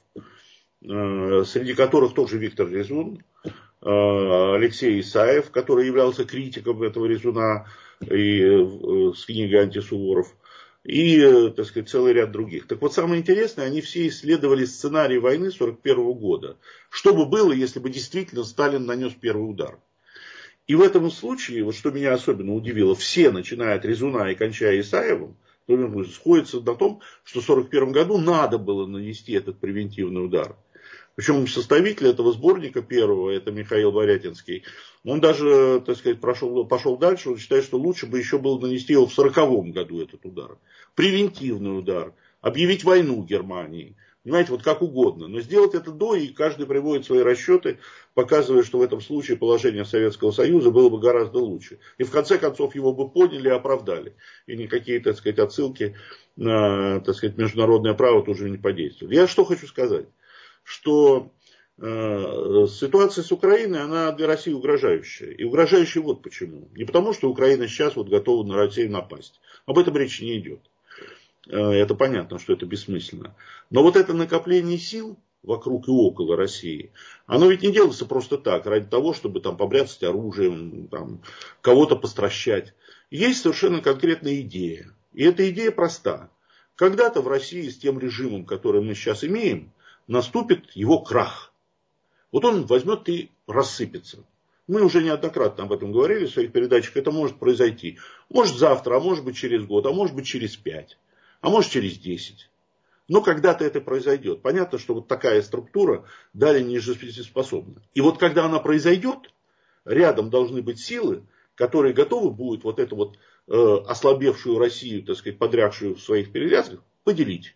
среди которых тоже Виктор Резун, Алексей Исаев, который являлся критиком этого Резуна и с книгой «Антисуворов», и, так сказать, целый ряд других. Так вот, самое интересное, они все исследовали сценарий войны сорок первого года. Что бы было, если бы действительно Сталин нанес первый удар? И в этом случае, вот что меня особенно удивило, все, начиная от Резуна и кончая Исаевым, сходятся на том, что в сорок первом году надо было нанести этот превентивный удар. Причем составитель этого сборника первого, это Михаил Борятинский, он даже, так сказать, прошел, пошел дальше, он считает, что лучше бы еще было нанести его в сороковом году этот удар. Превентивный удар, объявить войну Германии. Понимаете, вот как угодно. Но сделать это до, и каждый приводит свои расчеты, показывая, что в этом случае положение Советского Союза было бы гораздо лучше. И в конце концов его бы поняли и оправдали. И никакие, так сказать, отсылки на, так сказать, международное право тоже не подействуют. Я что хочу сказать? Что э, ситуация с Украиной, она для России угрожающая. И угрожающая вот почему. Не потому, что Украина сейчас вот готова на Россию напасть. Об этом речи не идет. Это понятно, что это бессмысленно. Но вот это накопление сил вокруг и около России, оно ведь не делается просто так, ради того, чтобы там побряцать оружием, там, кого-то постращать. Есть совершенно конкретная идея. И эта идея проста. Когда-то в России с тем режимом, который мы сейчас имеем, наступит его крах. Вот он возьмет и рассыпется. Мы уже неоднократно об этом говорили в своих передачах. Это может произойти. Может завтра, а может быть через год, а может быть через пять, а может через десять. Но когда-то это произойдет. Понятно, что вот такая структура далее не жизнеспособна. И вот когда она произойдет, рядом должны быть силы, которые готовы будут вот эту вот э, ослабевшую Россию, так сказать, подрягшую в своих перевязках, поделить.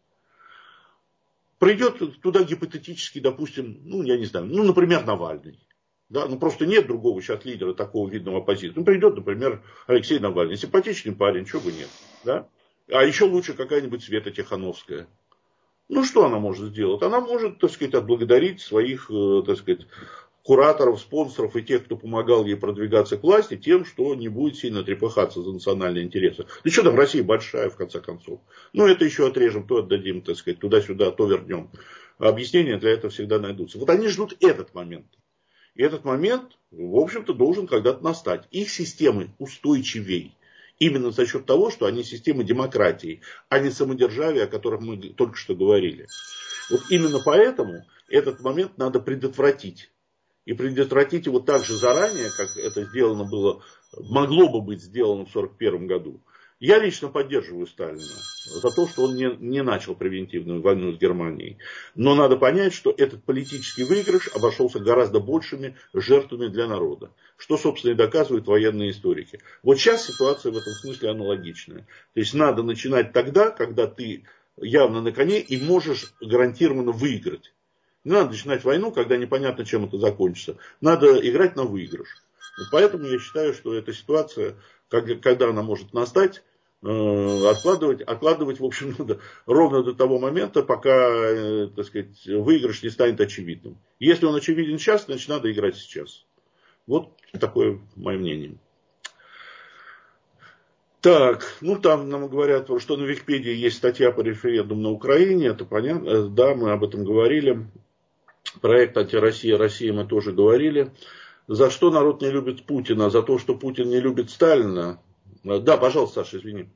Придет туда гипотетически, допустим, ну, я не знаю, ну, например, Навальный. Да, ну, просто нет другого сейчас лидера такого видного оппозиции. Ну, придет, например, Алексей Навальный. Симпатичный парень, чего бы нет. Да? А еще лучше какая-нибудь Света Тихановская. Ну, что она может сделать? Она может, так сказать, отблагодарить своих, э, так сказать, кураторов, спонсоров и тех, кто помогал ей продвигаться к власти, тем, что не будет сильно трепыхаться за национальные интересы. Да что там, Россия большая, в конце концов. Ну, это еще отрежем, то отдадим, так сказать, туда-сюда, то вернем. Объяснения для этого всегда найдутся. Вот они ждут этот момент. И этот момент, в общем-то, должен когда-то настать. Их системы устойчивее. Именно за счет того, что они системы демократии, а не самодержавия, о которых мы только что говорили. Вот именно поэтому этот момент надо предотвратить. И предотвратить его так же заранее, как это сделано было, могло бы быть сделано в сорок первом году. Я лично поддерживаю Сталина за то, что он не, не начал превентивную войну с Германией. Но надо понять, что этот политический выигрыш обошелся гораздо большими жертвами для народа. Что, собственно, и доказывают военные историки. Вот сейчас ситуация в этом смысле аналогичная. То есть надо начинать тогда, когда ты явно на коне и можешь гарантированно выиграть. Не надо начинать войну, когда непонятно, чем это закончится. Надо играть на выигрыш. Вот поэтому я считаю, что эта ситуация, когда она может настать, откладывать, откладывать, в общем, надо ровно до того момента, пока, так сказать, выигрыш не станет очевидным. Если он очевиден сейчас, значит, надо играть сейчас. Вот такое мое мнение. Так, ну там нам говорят, что на Википедии есть статья по референдуму на Украине, это понятно, да, мы об этом говорили. Проект «Антироссия, Россия» мы тоже говорили. За что народ не любит Путина? За то, что Путин не любит Сталина? Да, пожалуйста, Саша, извини.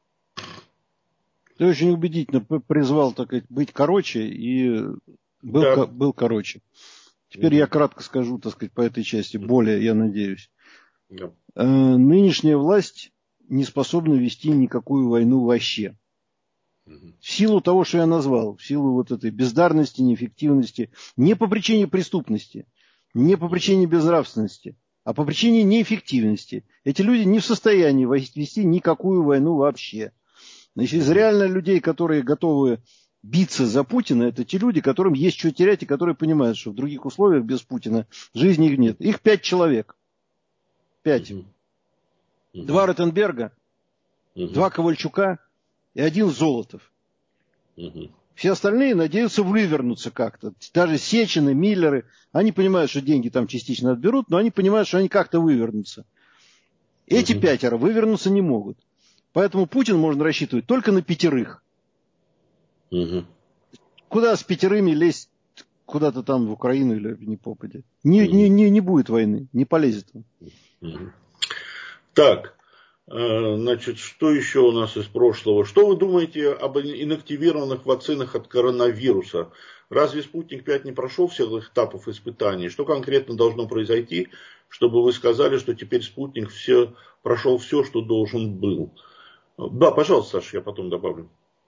Ты очень убедительно призвал, так сказать, быть короче, и был, да. был короче. Теперь угу. я кратко скажу, так сказать, по этой части, более, я надеюсь. Да. Нынешняя власть не способна вести никакую войну вообще. В силу того, что я назвал, в силу вот этой бездарности, неэффективности, не по причине преступности, не по причине безнравственности, а по причине неэффективности. Эти люди не в состоянии вести никакую войну вообще. Значит, из реально людей, которые готовы биться за Путина, это те люди, которым есть что терять и которые понимают, что в других условиях без Путина жизни их нет. Их пять человек. Пять. Угу. Два Ротенберга, угу. два Ковальчука и один Золотов. Угу. Все остальные надеются вывернуться как-то. Даже Сечины, Миллеры, они понимают, что деньги там частично отберут, но они понимают, что они как-то вывернутся. Эти угу. пятеро вывернуться не могут. Поэтому Путин можно рассчитывать только на пятерых. Угу. Куда с пятерыми лезть куда-то там в Украину или не попадя? Не, угу. не, не, не будет войны, не полезет он. Угу. Так. Значит, что еще у нас из прошлого? Что вы думаете об инактивированных вакцинах от коронавируса? Разве Спутник пять не прошел всех этапов испытаний? Что конкретно должно произойти, чтобы вы сказали, что теперь Спутник все, прошел все, что должен был? Да, пожалуйста, Саша, я потом добавлю.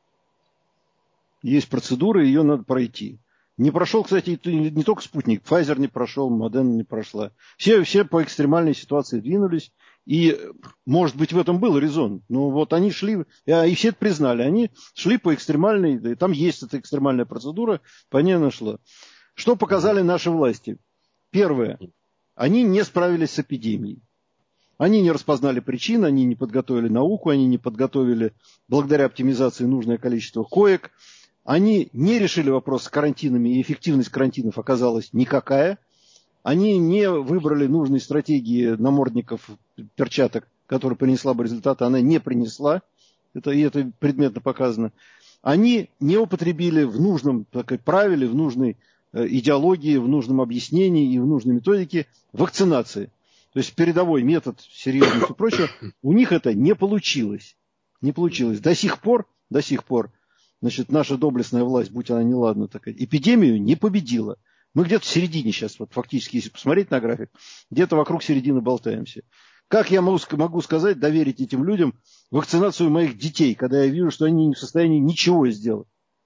Есть процедура, ее надо пройти. Не прошел, кстати, не только Спутник, Pfizer не прошел, Модерна не прошла. Все, все по экстремальной ситуации двинулись. И, может быть, в этом был резон. Но вот они шли, и все это признали, они шли по экстремальной, там есть эта экстремальная процедура, по ней она шла. Что показали наши власти? Первое. Они не справились с эпидемией. Они не распознали причин, они не подготовили науку, они не подготовили, благодаря оптимизации, нужное количество коек. Они не решили вопрос с карантинами, и эффективность карантинов оказалась никакая. Они не выбрали нужной стратегии намордников, перчаток, которая принесла бы результаты. Она не принесла. Это, и это предметно показано. Они не употребили в нужном так, правиле, в нужной э, идеологии, в нужном объяснении и в нужной методике вакцинации. То есть передовой метод, серьезность и прочее, у них это не получилось. Не получилось. До сих пор, до сих пор, значит, наша доблестная власть, будь она неладна, такая, эпидемию не победила. Мы где-то в середине сейчас, вот фактически, если посмотреть на график, где-то вокруг середины болтаемся. Как я могу, могу сказать, доверить этим людям вакцинацию моих детей, когда я вижу, что они не в состоянии ничего сделать?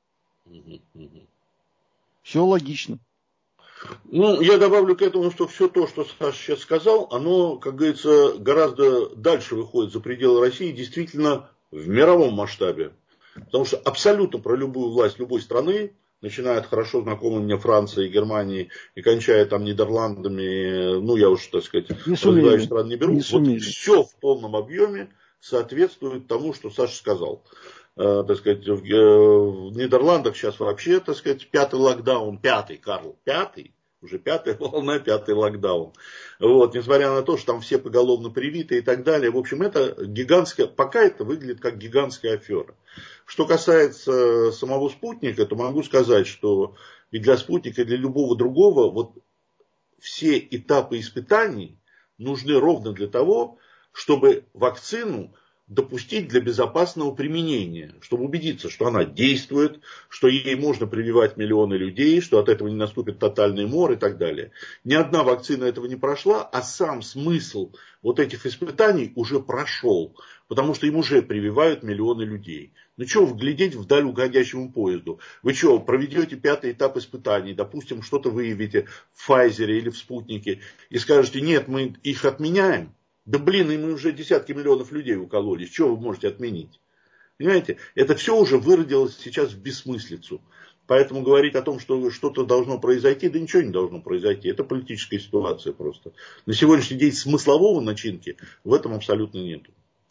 Все логично. Ну, я добавлю к этому, что все то, что Саша сейчас сказал, оно, как говорится, гораздо дальше выходит за пределы России, действительно в мировом масштабе. Потому что абсолютно про любую власть любой страны, начиная от хорошо знакомой мне Франции, Германии и кончая там Нидерландами, ну я уж, так сказать, развивающих стран не беру, не вот все в полном объеме соответствует тому, что Саша сказал. Э, так сказать, в, э, в Нидерландах сейчас вообще, так сказать, пятый локдаун, пятый, Карл, пятый, уже пятая волна, пятый локдаун. Вот, несмотря на то, что там все поголовно привиты и так далее. В общем, это гигантская, пока это выглядит как гигантская афера. Что касается самого спутника, то могу сказать, что и для спутника, и для любого другого, вот все этапы испытаний нужны ровно для того, чтобы вакцину допустить для безопасного применения, чтобы убедиться, что она действует, что ей можно прививать миллионы людей, что от этого не наступит тотальный мор и так далее. Ни одна вакцина этого не прошла, а сам смысл вот этих испытаний уже прошел, потому что им уже прививают миллионы людей. Ну что глядеть вдаль уходящему поезду? Вы что, проведете пятый этап испытаний, допустим, что-то выявите в Pfizer или в Спутнике и скажете, нет, мы их отменяем? Да блин, им уже десятки миллионов людей укололись. Что вы можете отменить? Понимаете? Это все уже выродилось сейчас в бессмыслицу. Поэтому говорить о том, что что-то должно произойти, да ничего не должно произойти. Это политическая ситуация просто. На сегодняшний день смыслового начинки в этом абсолютно нету.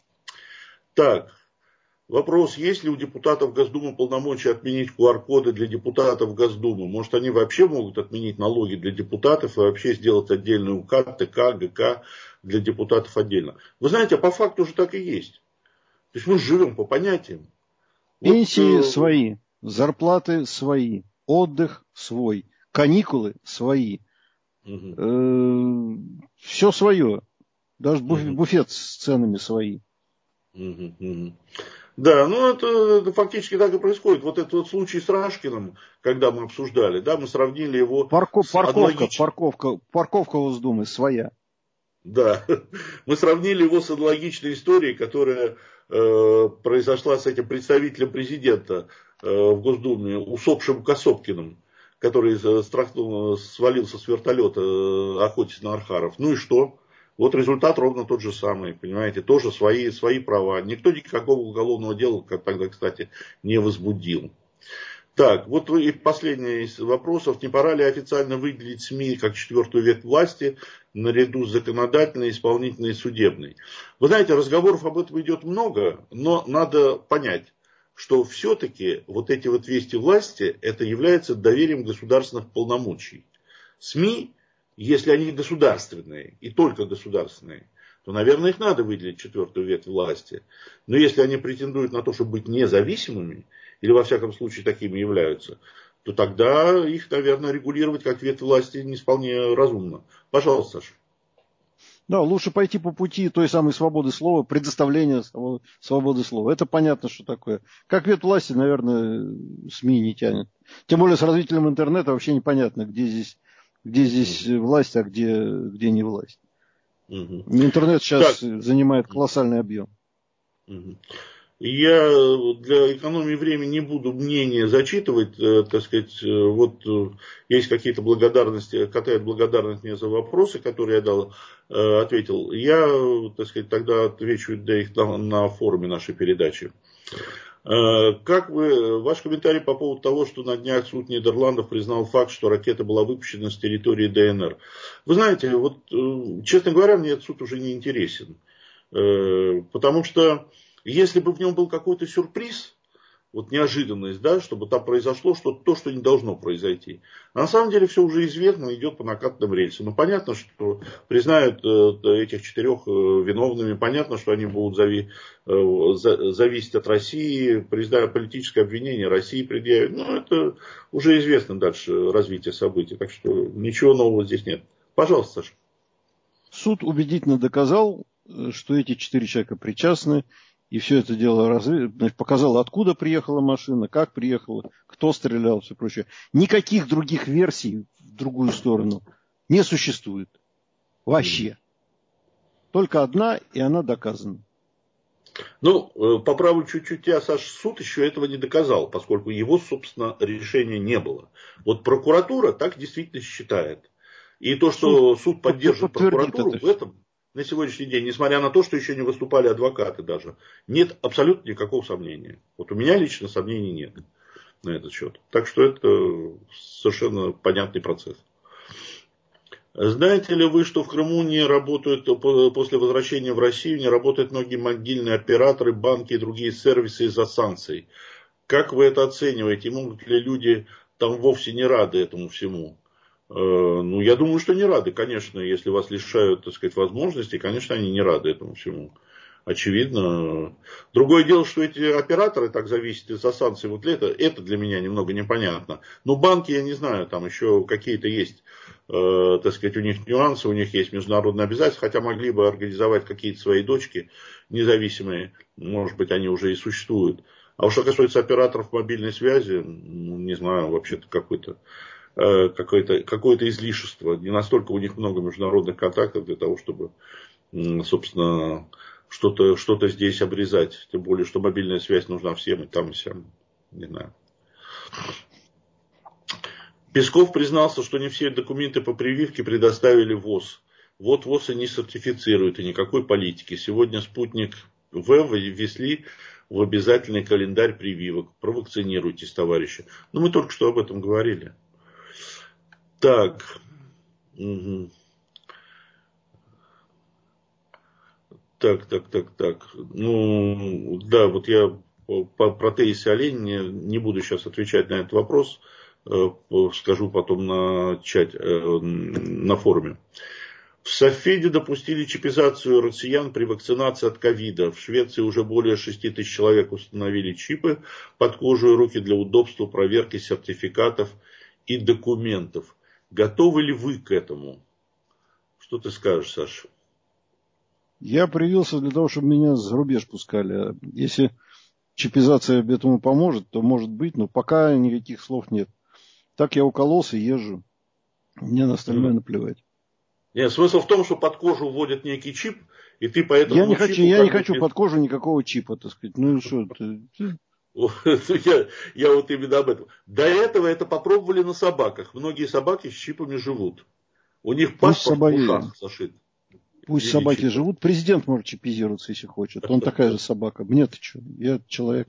Так. Вопрос, есть ли у депутатов Госдумы полномочия отменить ку ар коды для депутатов Госдумы? Может, они вообще могут отменить налоги для депутатов и вообще сделать отдельный УК, ТК, ГК для депутатов отдельно? Вы знаете, а по факту уже так и есть. То есть мы живем по понятиям. Пенсии вот, свои, зарплаты свои, отдых свой, каникулы свои. Угу. Все свое. Даже угу. буфет с ценами свои. Угу, угу. Да, ну это, это фактически так и происходит. Вот этот вот случай с Рашкиным, когда мы обсуждали, да, мы сравнили его Парко, с парковка, аналогич... парковка, парковка Госдумы своя. Да, мы сравнили его с аналогичной историей, которая э, произошла с этим представителем президента э, в Госдуме, усопшим Косопкиным, который страхнул, свалился с вертолета, э, охотясь на архаров. Ну и что? Вот результат ровно тот же самый, понимаете, тоже свои, свои права. Никто никакого уголовного дела, как тогда, кстати, не возбудил. Так, вот и последний из вопросов. Не пора ли официально выделить СМИ как четвертую ветвь власти наряду с законодательной, исполнительной и судебной? Вы знаете, разговоров об этом идет много, но надо понять, что все-таки вот эти вот вести власти, это является доверием государственных полномочий. СМИ, если они государственные, и только государственные, то, наверное, их надо выделить четвертую ветвь власти. Но если они претендуют на то, чтобы быть независимыми, или во всяком случае такими являются, то тогда их, наверное, регулировать как ветвь власти не вполне разумно. Пожалуйста, Саша. Да, лучше пойти по пути той самой свободы слова, предоставления свободы слова. Это понятно, что такое. Как ветвь власти, наверное, СМИ не тянет. Тем более с развитием интернета вообще непонятно, где здесь, где здесь угу. власть, а где, где не власть. Угу. Интернет сейчас так. занимает колоссальный объем. Угу. Я для экономии времени не буду мнение зачитывать, так сказать, вот есть какие-то благодарности, катает благодарность мне за вопросы, которые я дал, ответил. Я, так сказать, тогда отвечу да, их на, на форуме нашей передачи. Как вы, ваш комментарий по поводу того, что на днях суд Нидерландов признал факт, что ракета была выпущена с территории ДНР. Вы знаете, вот, честно говоря, мне этот суд уже не интересен, потому что если бы в нем был какой-то сюрприз, вот неожиданность, да, чтобы там произошло что-то, то, что не должно произойти. А на самом деле все уже известно, идет по накатанным рельсам. Ну, понятно, что признают этих четырех виновными, понятно, что они будут зави, зависеть от России, признают политическое обвинение, России предъявят. Ну, это уже известно дальше развитие событий, так что ничего нового здесь нет. Пожалуйста, Саша. Суд убедительно доказал, что эти четыре человека причастны. И все это дело разве... Значит, показало, откуда приехала машина, как приехала, кто стрелял, все прочее. Никаких других версий в другую сторону не существует. Вообще. Только одна, и она доказана. Ну, поправлю чуть-чуть тебя, Саша, суд еще этого не доказал, поскольку его, собственно, решения не было. Вот прокуратура так действительно считает. И то, что суд, суд поддержит прокуратуру, в этом на сегодняшний день, несмотря на то, что еще не выступали адвокаты даже, нет абсолютно никакого сомнения. Вот у меня лично сомнений нет на этот счет. Так что это совершенно понятный процесс. Знаете ли вы, что в Крыму не работают, после возвращения в Россию, не работают многие могильные операторы, банки и другие сервисы из-за санкций? Как вы это оцениваете? Могут ли люди там вовсе не рады этому всему? Ну, я думаю, что не рады, конечно, если вас лишают, так сказать, возможностей, конечно, они не рады этому всему. Очевидно. Другое дело, что эти операторы так зависят из-за санкций. Вот это, это для меня немного непонятно. Но банки, я не знаю, там еще какие-то есть, э, так сказать, у них нюансы, у них есть международные обязательства, хотя могли бы организовать какие-то свои дочки независимые, может быть, они уже и существуют. А уж что касается операторов мобильной связи, ну, не знаю, вообще-то какой-то э, какое-то, какое-то излишество. Не настолько у них много международных контактов для того, чтобы, собственно, что-то, что-то здесь обрезать. Тем более, что мобильная связь нужна всем, и там, и сям. Не знаю. Песков признался, что не все документы по прививке предоставили ВОЗ. Вот ВОЗ и не сертифицирует, и никакой политики. Сегодня спутник В ввели в обязательный календарь прививок. Провакцинируйтесь, товарищи. Ну, мы только что об этом говорили. Так. Угу. Так, так, так, так. Ну, да, вот я по протеисе олень не, не буду сейчас отвечать на этот вопрос. Скажу потом на чате, на форуме. В Софеде допустили чипизацию россиян при вакцинации от ковида. В Швеции уже более шести тысяч человек установили чипы под кожу и руки для удобства проверки сертификатов и документов. Готовы ли вы к этому? Что ты скажешь, Саша? Я привился для того, чтобы меня за рубеж пускали. Если чипизация этому поможет, то может быть, но пока никаких слов нет. Так я укололся и езжу. Мне на остальное наплевать. Нет, смысл в том, что под кожу вводят некий чип, и ты по этому я не чипу... Хочу, я не хочу под кожу никакого чипа, так сказать. Ну и что ты... Я, я вот именно об этом. До этого это попробовали на собаках. Многие собаки с чипами живут. У них паспорт в ушах зашит. Пусть собаки чипа. живут. Президент может чипизироваться, если хочет. Он такая же собака. Мне-то что? Я человек.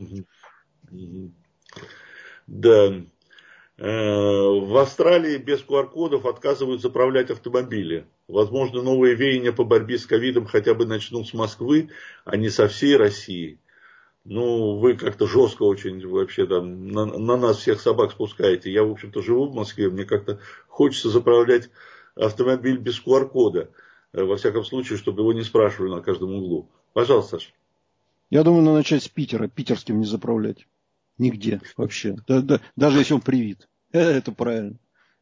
Да. В Австралии без ку ар кодов отказывают заправлять автомобили. Возможно, новые веяния по борьбе с ковидом хотя бы начнут с Москвы, а не со всей России. Ну, вы как-то жестко очень вообще там на, на нас всех собак спускаете. Я, в общем-то, живу в Москве, мне как-то хочется заправлять автомобиль без ку ар кода. Во всяком случае, чтобы его не спрашивали на каждом углу. Пожалуйста, Саша. Я думаю, надо начать с Питера. Питерским не заправлять. Нигде вообще. Да, да, даже если он привит. Это правильно.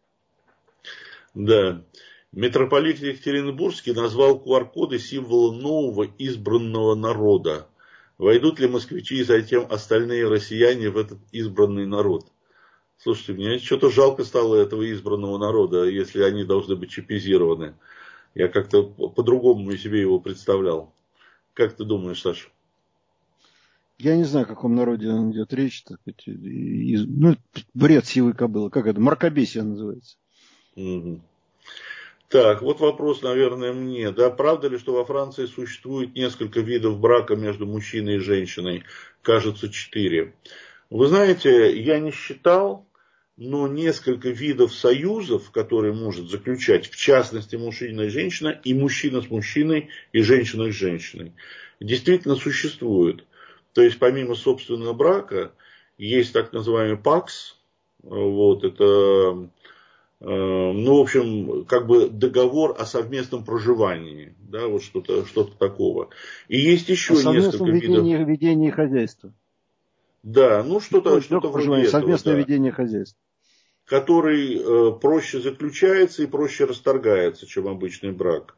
Да. Митрополит Екатеринбургский назвал ку ар коды символом нового избранного народа. Войдут ли москвичи и затем остальные россияне в этот избранный народ? Слушайте, мне что-то жалко стало этого избранного народа, если они должны быть чипизированы. Я как-то по-другому себе его представлял. Как ты думаешь, Саша? Я не знаю, о каком народе идет речь. Так сказать, из, ну, бред сивой кобылы. Как это? Мракобесие называется. Угу. Так, вот вопрос, наверное, мне. Да, правда ли, что во Франции существует несколько видов брака между мужчиной и женщиной? Кажется, четыре. Вы знаете, я не считал, но несколько видов союзов, которые может заключать, в частности, мужчина и женщина, и мужчина с мужчиной, и женщина с женщиной, действительно существуют. То есть, помимо собственного брака, есть так называемый пакс. Вот, это, ну, в общем, как бы договор о совместном проживании. Да, вот что-то, что-то такого. И есть еще о несколько ведении, видов. Ведении хозяйства. Да, ну что-то, что-то вроде этого. Совместное да. ведение хозяйства. Который э, проще заключается и проще расторгается, чем обычный брак.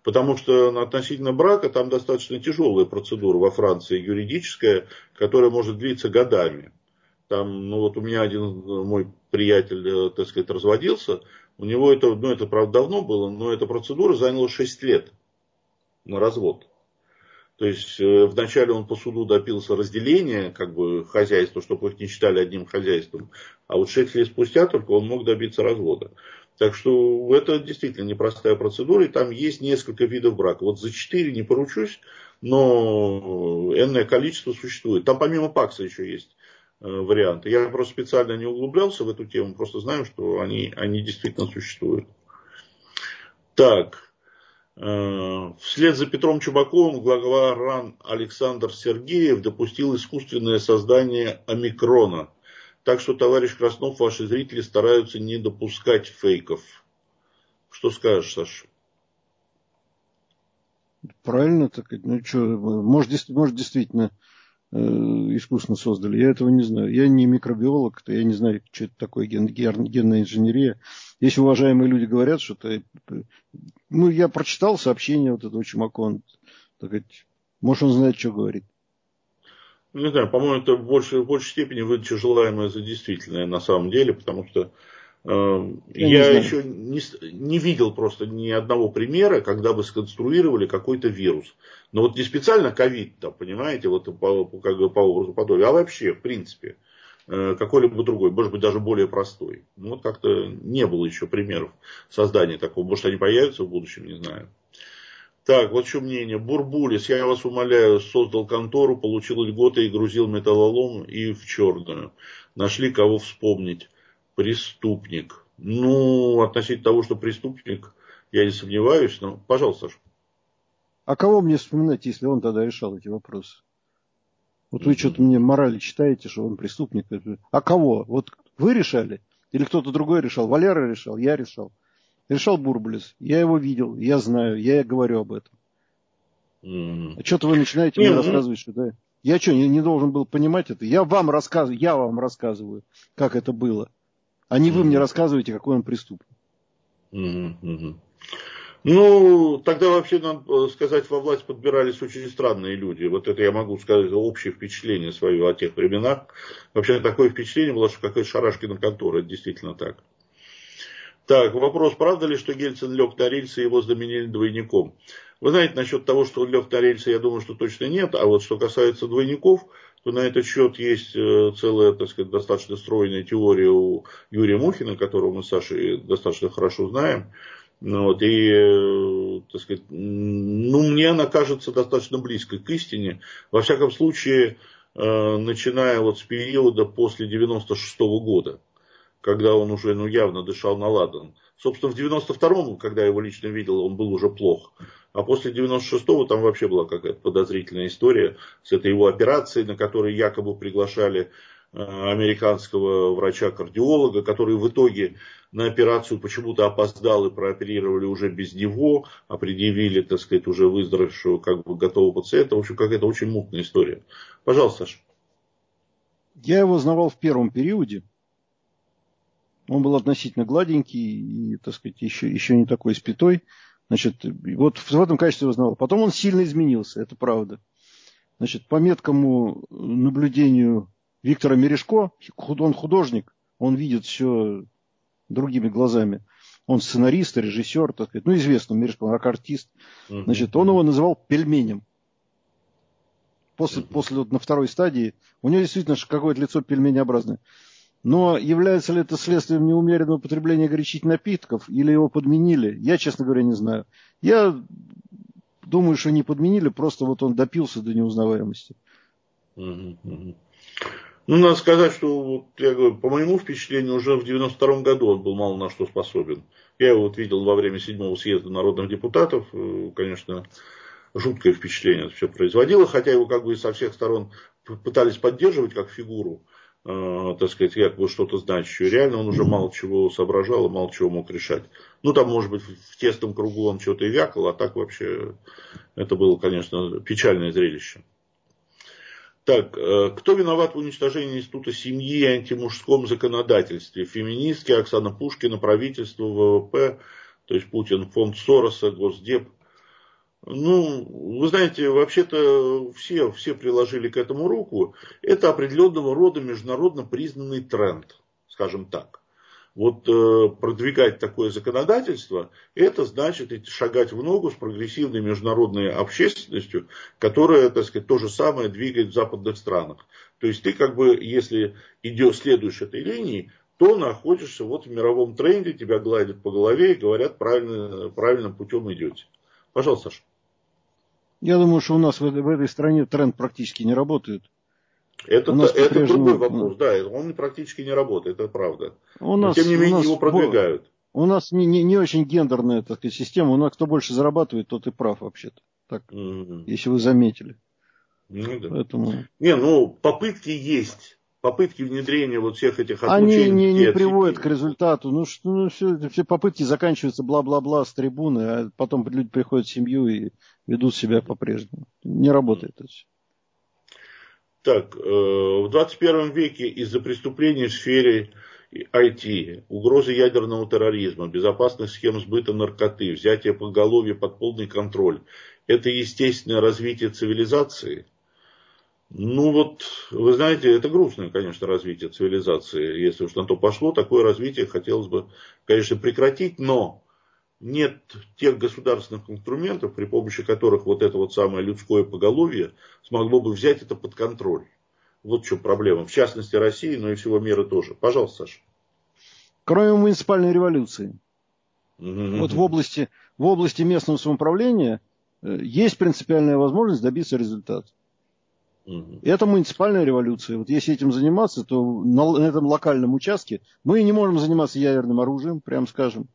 Потому что относительно брака там достаточно тяжелая процедура во Франции, юридическая, которая может длиться годами. Там, ну вот у меня один мой приятель, так сказать, разводился. У него это, ну это правда давно было, но эта процедура заняла шесть лет на развод. То есть вначале он по суду добился разделения как бы, хозяйства, чтобы их не считали одним хозяйством. А вот шесть лет спустя только он мог добиться развода. Так что это действительно непростая процедура. И там есть несколько видов брака. Вот за четыре не поручусь, но энное количество существует. Там помимо ПАКСа еще есть варианты. Я просто специально не углублялся в эту тему. Просто знаю, что они, они действительно существуют. Так. Вслед за Петром Чубаковым глава РАН Александр Сергеев допустил искусственное создание омикрона. Так что, товарищ Краснов, ваши зрители стараются не допускать фейков. Что скажешь, Саша? Правильно, так, ну что, может, может действительно э, искусственно создали. Я этого не знаю. Я не микробиолог, то я не знаю, что это такое ген, ген, генная инженерия. Если уважаемые люди говорят, что это... Ну, я прочитал сообщение вот этого Чумакова. Может, он знает, что говорит. Не знаю, по-моему, это в большей, в большей степени выдача желаемое за действительное на самом деле, потому что э, я, я еще не, не видел просто ни одного примера, когда бы сконструировали какой-то вирус. Но вот не специально ковид, да, понимаете, вот по, как бы по образу подобия, а вообще, в принципе, э, какой-либо другой, может быть, даже более простой. Ну, вот как-то не было еще примеров создания такого. Может, они появятся в будущем, не знаю. Так, вот что мнение. Бурбулис, я вас умоляю, создал контору, получил льготы и грузил металлолом и в черную. Нашли кого вспомнить. Преступник. Ну, относительно того, что преступник, я не сомневаюсь, но, пожалуйста, Саша. А кого мне вспоминать, если он тогда решал эти вопросы? Вот вы mm-hmm. что-то мне морали читаете, что он преступник. А кого? Вот вы решали? Или кто-то другой решал? Валера решал? Я решал. Решал Бурбулис. Я его видел, я знаю, я говорю об этом. Mm. А что-то вы начинаете mm-hmm. мне рассказывать, что да. Я что, не, не должен был понимать это? Я вам рассказываю, я вам рассказываю, как это было. А не mm-hmm. вы мне рассказываете, какой он преступник. Mm-hmm. Ну, тогда вообще, надо сказать, во власть подбирались очень странные люди. Вот это я могу сказать, общее впечатление свое о тех временах. Вообще такое впечатление было, что какая-то Шарашкина контора. Это действительно так. Так, вопрос, правда ли, что Ельцин лег на рельсы и его заменили двойником? Вы знаете, насчет того, что он лег на рельсы, я думаю, что точно нет. А вот что касается двойников, то на этот счет есть целая, так сказать, достаточно стройная теория у Юрия Мухина, которого мы с Сашей достаточно хорошо знаем. Вот, и, так сказать, ну, мне она кажется достаточно близкой к истине. Во всяком случае, начиная вот с периода после девяносто шестого года. Когда он уже ну, явно дышал на ладан. Собственно, в девяносто втором, когда я его лично видел, он был уже плох. А после девяносто шестого там вообще была какая-то подозрительная история с этой его операцией, на которой якобы приглашали американского врача-кардиолога, который в итоге на операцию почему-то опоздал и прооперировали уже без него, а предъявили, так сказать, уже выздоровевшего, как бы готового пациента. В общем, какая-то очень мутная история. Пожалуйста, Саша. Я его знавал в первом периоде. Он был относительно гладенький и, так сказать, еще, еще не такой спитой. Значит, вот в этом качестве его знавал. Потом он сильно изменился, это правда. Значит, по меткому наблюдению Виктора Мережко, он художник, он видит все другими глазами. Он сценарист, режиссер, так сказать, ну, известно, Мережко, он рок-артист. Значит, он его называл пельменем. После, после вот на второй стадии, у него действительно какое-то лицо пельменеобразное. Но является ли это следствием неумеренного потребления горячительных напитков или его подменили, я, честно говоря, не знаю. Я думаю, что не подменили, просто вот он допился до неузнаваемости. Ну, надо сказать, что, вот, я говорю, по моему впечатлению, уже в девяносто втором году он был мало на что способен. Я его вот видел во время седьмого съезда народных депутатов, конечно, жуткое впечатление это все производило, хотя его как бы со всех сторон пытались поддерживать как фигуру, э, так сказать, как бы что-то значащее. Реально он уже мало чего соображал и мало чего мог решать. Ну, там, может быть, в тесном кругу он что-то и вякал, а так вообще это было, конечно, печальное зрелище. Так, э, кто виноват в уничтожении института семьи и антимужском законодательстве? Феминистки, Оксана Пушкина, правительство, ВВП, то есть Путин, фонд Сороса, Госдеп. Ну, вы знаете, вообще-то все, все приложили к этому руку. Это определенного рода международно признанный тренд, скажем так. Вот э, продвигать такое законодательство, это значит идти, шагать в ногу с прогрессивной международной общественностью, которая, так сказать, то же самое двигает в западных странах. То есть ты как бы, если идешь, следуешь этой линии, то находишься вот в мировом тренде, тебя гладят по голове и говорят, правильно, правильным путем идете. Пожалуйста, Саша. Я думаю, что у нас в этой, в этой стране тренд практически не работает. Это, У нас это другой по-прежнему... вопрос, да, он практически не работает, это правда. У Но тем нас, не у менее нас, его продвигают. у нас не, не, не очень гендерная, так сказать, система. У нас кто больше зарабатывает, тот и прав вообще-то. Так, Mm-hmm. если вы заметили. Ну, да. Поэтому... Не, ну попытки есть. Попытки внедрения вот всех этих Они отлучений не, детей не от приводят семьи. к результату. Ну, что, ну все, все попытки заканчиваются бла-бла-бла с трибуны, а потом люди приходят в семью и ведут себя по-прежнему. Не работает это все. Так, в двадцать первом веке из-за преступлений в сфере ай ти, угрозы ядерного терроризма, безопасных схем сбыта наркоты, взятие поголовья под полный контроль, это естественное развитие цивилизации? Ну вот, вы знаете, это грустное, конечно, развитие цивилизации. Если уж на то пошло, такое развитие хотелось бы, конечно, прекратить, но нет тех государственных инструментов, при помощи которых вот это вот самое людское поголовье смогло бы взять это под контроль. Вот в чем проблема. В частности России, но и всего мира тоже. Пожалуйста, Саша. Кроме муниципальной революции. Угу. Вот в области, в области местного самоуправления есть принципиальная возможность добиться результата. Угу. Это муниципальная революция. Вот если этим заниматься, то на этом локальном участке мы не можем заниматься ядерным оружием, прям скажем.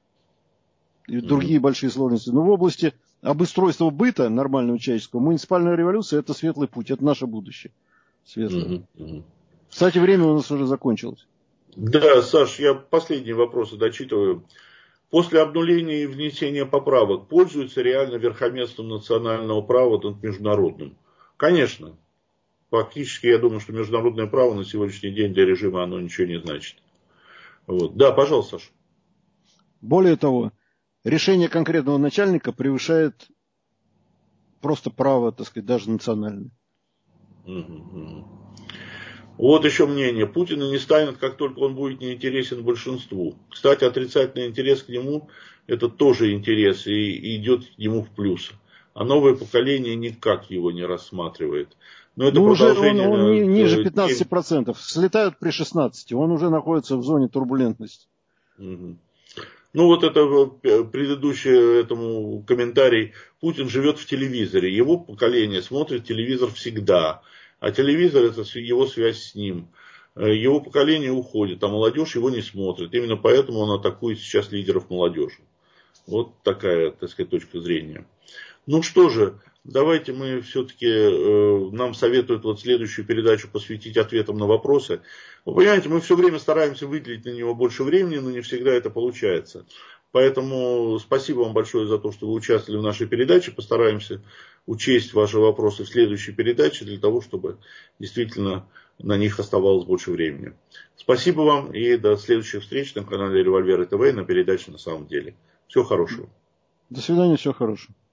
И другие mm-hmm. большие сложности. Но в области обустройства быта нормального человеческого муниципальная революция – это светлый путь, это наше будущее. Светлое. Mm-hmm. Кстати, время у нас уже закончилось. Да, Саш, я последние вопросы дочитываю. После обнуления и внесения поправок пользуется реально верховенством национального права над международным? Конечно. Фактически, я думаю, что международное право на сегодняшний день для режима оно ничего не значит. Вот. Да, пожалуйста, Саша. Более того, решение конкретного начальника превышает просто право, так сказать, даже национальное. Угу. Вот еще мнение. Путин не станет, как только он будет неинтересен большинству. Кстати, отрицательный интерес к нему – это тоже интерес и идет ему в плюс. А новое поколение никак его не рассматривает. Но это ну, продолжение... Уже он, он ниже пятнадцати процентов. Слетают при шестнадцати. Он уже находится в зоне турбулентности. Угу. Ну, вот это предыдущий этому комментарий. Путин живет в телевизоре. Его поколение смотрит телевизор всегда. А телевизор – это его связь с ним. Его поколение уходит, а молодежь его не смотрит. Именно поэтому он атакует сейчас лидеров молодежи. Вот такая, так сказать, точка зрения. Ну что же, давайте мы все-таки, э, нам советуют вот следующую передачу посвятить ответам на вопросы. Вы понимаете, мы все время стараемся выделить на него больше времени, но не всегда это получается. Поэтому спасибо вам большое за то, что вы участвовали в нашей передаче. Постараемся учесть ваши вопросы в следующей передаче для того, чтобы действительно на них оставалось больше времени. Спасибо вам и до следующих встреч на канале Револьвер ТВ и на передаче «На самом деле». Всего хорошего. До свидания, всего хорошего.